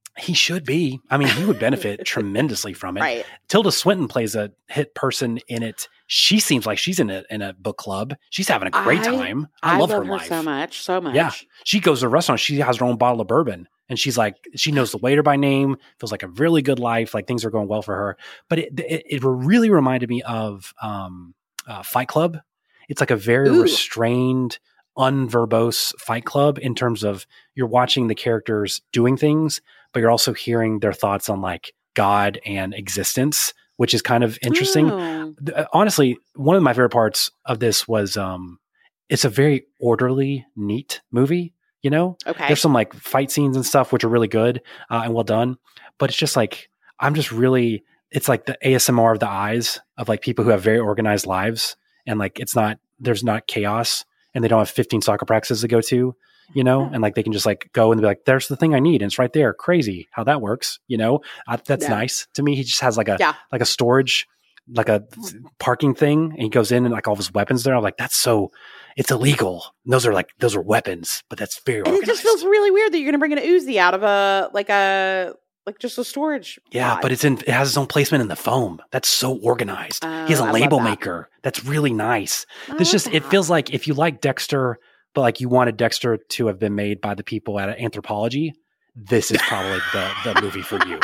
Speaker 1: He should be. I mean, he would benefit tremendously from it.
Speaker 3: Right.
Speaker 1: Tilda Swinton plays a hit person in it. She seems like she's in a in a book club. She's having a great
Speaker 3: I,
Speaker 1: time. I, I love,
Speaker 3: love
Speaker 1: her,
Speaker 3: her
Speaker 1: life
Speaker 3: so much, so much.
Speaker 1: Yeah, she goes to a restaurant. She has her own bottle of bourbon, and she's like, she knows the waiter by name. Feels like a really good life. Like things are going well for her. But it it, it really reminded me of um, uh, Fight Club. It's like a very
Speaker 3: Ooh.
Speaker 1: restrained, unverbose Fight Club in terms of you're watching the characters doing things, but you're also hearing their thoughts on like God and existence, which is kind of interesting.
Speaker 3: Oh.
Speaker 1: Honestly, one of my favorite parts of this was um, it's a very orderly, neat movie. You know,
Speaker 3: Okay.
Speaker 1: there's some like fight scenes and stuff which are really good uh, and well done, but it's just like I'm just really. It's like the A S M R of the eyes of like people who have very organized lives, and like it's not there's not chaos, and they don't have fifteen soccer practices to go to. You know, and like they can just like go and be like, "There's the thing I need," and it's right there. Crazy how that works. You know, uh, that's
Speaker 3: Yeah.
Speaker 1: nice to me. He just has like a
Speaker 3: Yeah.
Speaker 1: like a storage, like a parking thing, and he goes in and like all of his weapons there. I'm like, that's so, it's illegal. And those are like those are weapons, but that's very
Speaker 3: And it
Speaker 1: organized.
Speaker 3: just feels really weird that you're going to bring an Uzi out of a like a like just a storage.
Speaker 1: Yeah,
Speaker 3: pod.
Speaker 1: but it's in. It has its own placement in the foam. That's so organized.
Speaker 3: Oh,
Speaker 1: he has a
Speaker 3: I love
Speaker 1: label
Speaker 3: that.
Speaker 1: maker. That's really nice.
Speaker 3: I
Speaker 1: This
Speaker 3: love
Speaker 1: just it
Speaker 3: that.
Speaker 1: feels like if you like Dexter, but like you wanted Dexter to have been made by the people at Anthropology, this is probably the the movie for you.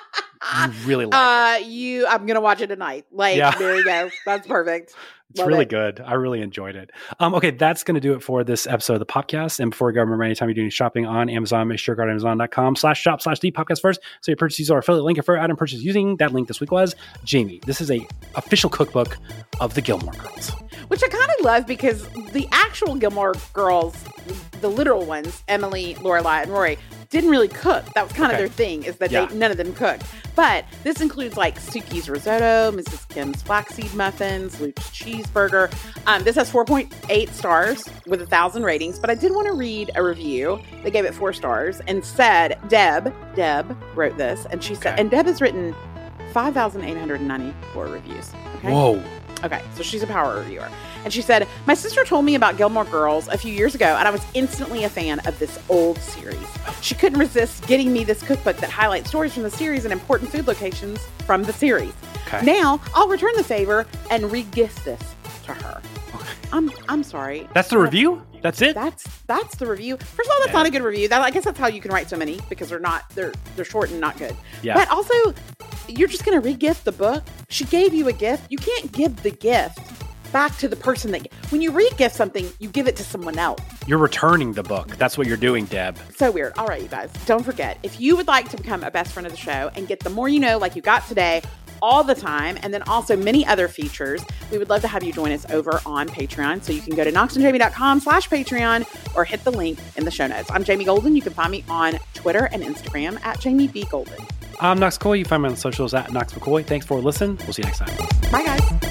Speaker 1: You really like it.
Speaker 3: Uh, you, I'm gonna watch it tonight. Like,
Speaker 1: Yeah.
Speaker 3: there you go. That's perfect.
Speaker 1: It's
Speaker 3: Love
Speaker 1: really
Speaker 3: it.
Speaker 1: good. I really enjoyed it. Um, okay, that's going to do it for this episode of the podcast. And before we go, remember anytime you're doing shopping on Amazon, make sure you go to amazon.com slash shop slash the podcast first. So your purchases are affiliate link. And for item purchase using that link this week was Jamie. This is a official cookbook of the Gilmore Girls.
Speaker 3: Which I kind of love because the actual Gilmore Girls, the literal ones, Emily, Lorelai, and Rory, didn't really cook. That was kind
Speaker 1: Okay.
Speaker 3: of their thing, is that
Speaker 1: Yeah.
Speaker 3: they none of them cooked. But this includes like Suki's risotto, Missus Kim's flaxseed muffins, Luke's cheeseburger. Um, this has four point eight stars with a thousand ratings. But I did want to read a review. They gave it four stars and said, Deb, Deb wrote this, and she said,
Speaker 1: Okay.
Speaker 3: and Deb has written five thousand eight hundred ninety-four reviews. Okay.
Speaker 1: Whoa.
Speaker 3: Okay, so she's a power reviewer. And she said, my sister told me about Gilmore Girls a few years ago, and I was instantly a fan of this old series. She couldn't resist getting me this cookbook that highlights stories from the series and important food locations from the series.
Speaker 1: Okay.
Speaker 3: Now, I'll return the favor and re-gift this to her. I'm I'm sorry.
Speaker 1: That's the review? That's it?
Speaker 3: That's that's the review. First of all, that's
Speaker 1: Yeah.
Speaker 3: not a good review. That I guess that's how you can write so many because they're not they're they're short and not good.
Speaker 1: Yeah.
Speaker 3: But also, you're just gonna re-gift the book. She gave you a gift. You can't give the gift back to the person that when you re-gift something, you give it to someone else.
Speaker 1: You're returning the book. That's what you're doing, Deb.
Speaker 3: So weird. All right, you guys. Don't forget, if you would like to become a best friend of the show and get the more you know, like you got today, all the time, and then also many other features, we would love to have you join us over on Patreon. So you can go to knoxandjamie.com slash Patreon or hit the link in the show notes. I'm Jamie Golden. You can find me on Twitter and Instagram at Jamie B. Golden.
Speaker 1: I'm Knox McCoy. You can find me on the socials at Knox McCoy. Thanks for listening. We'll see you next time.
Speaker 3: Bye, guys.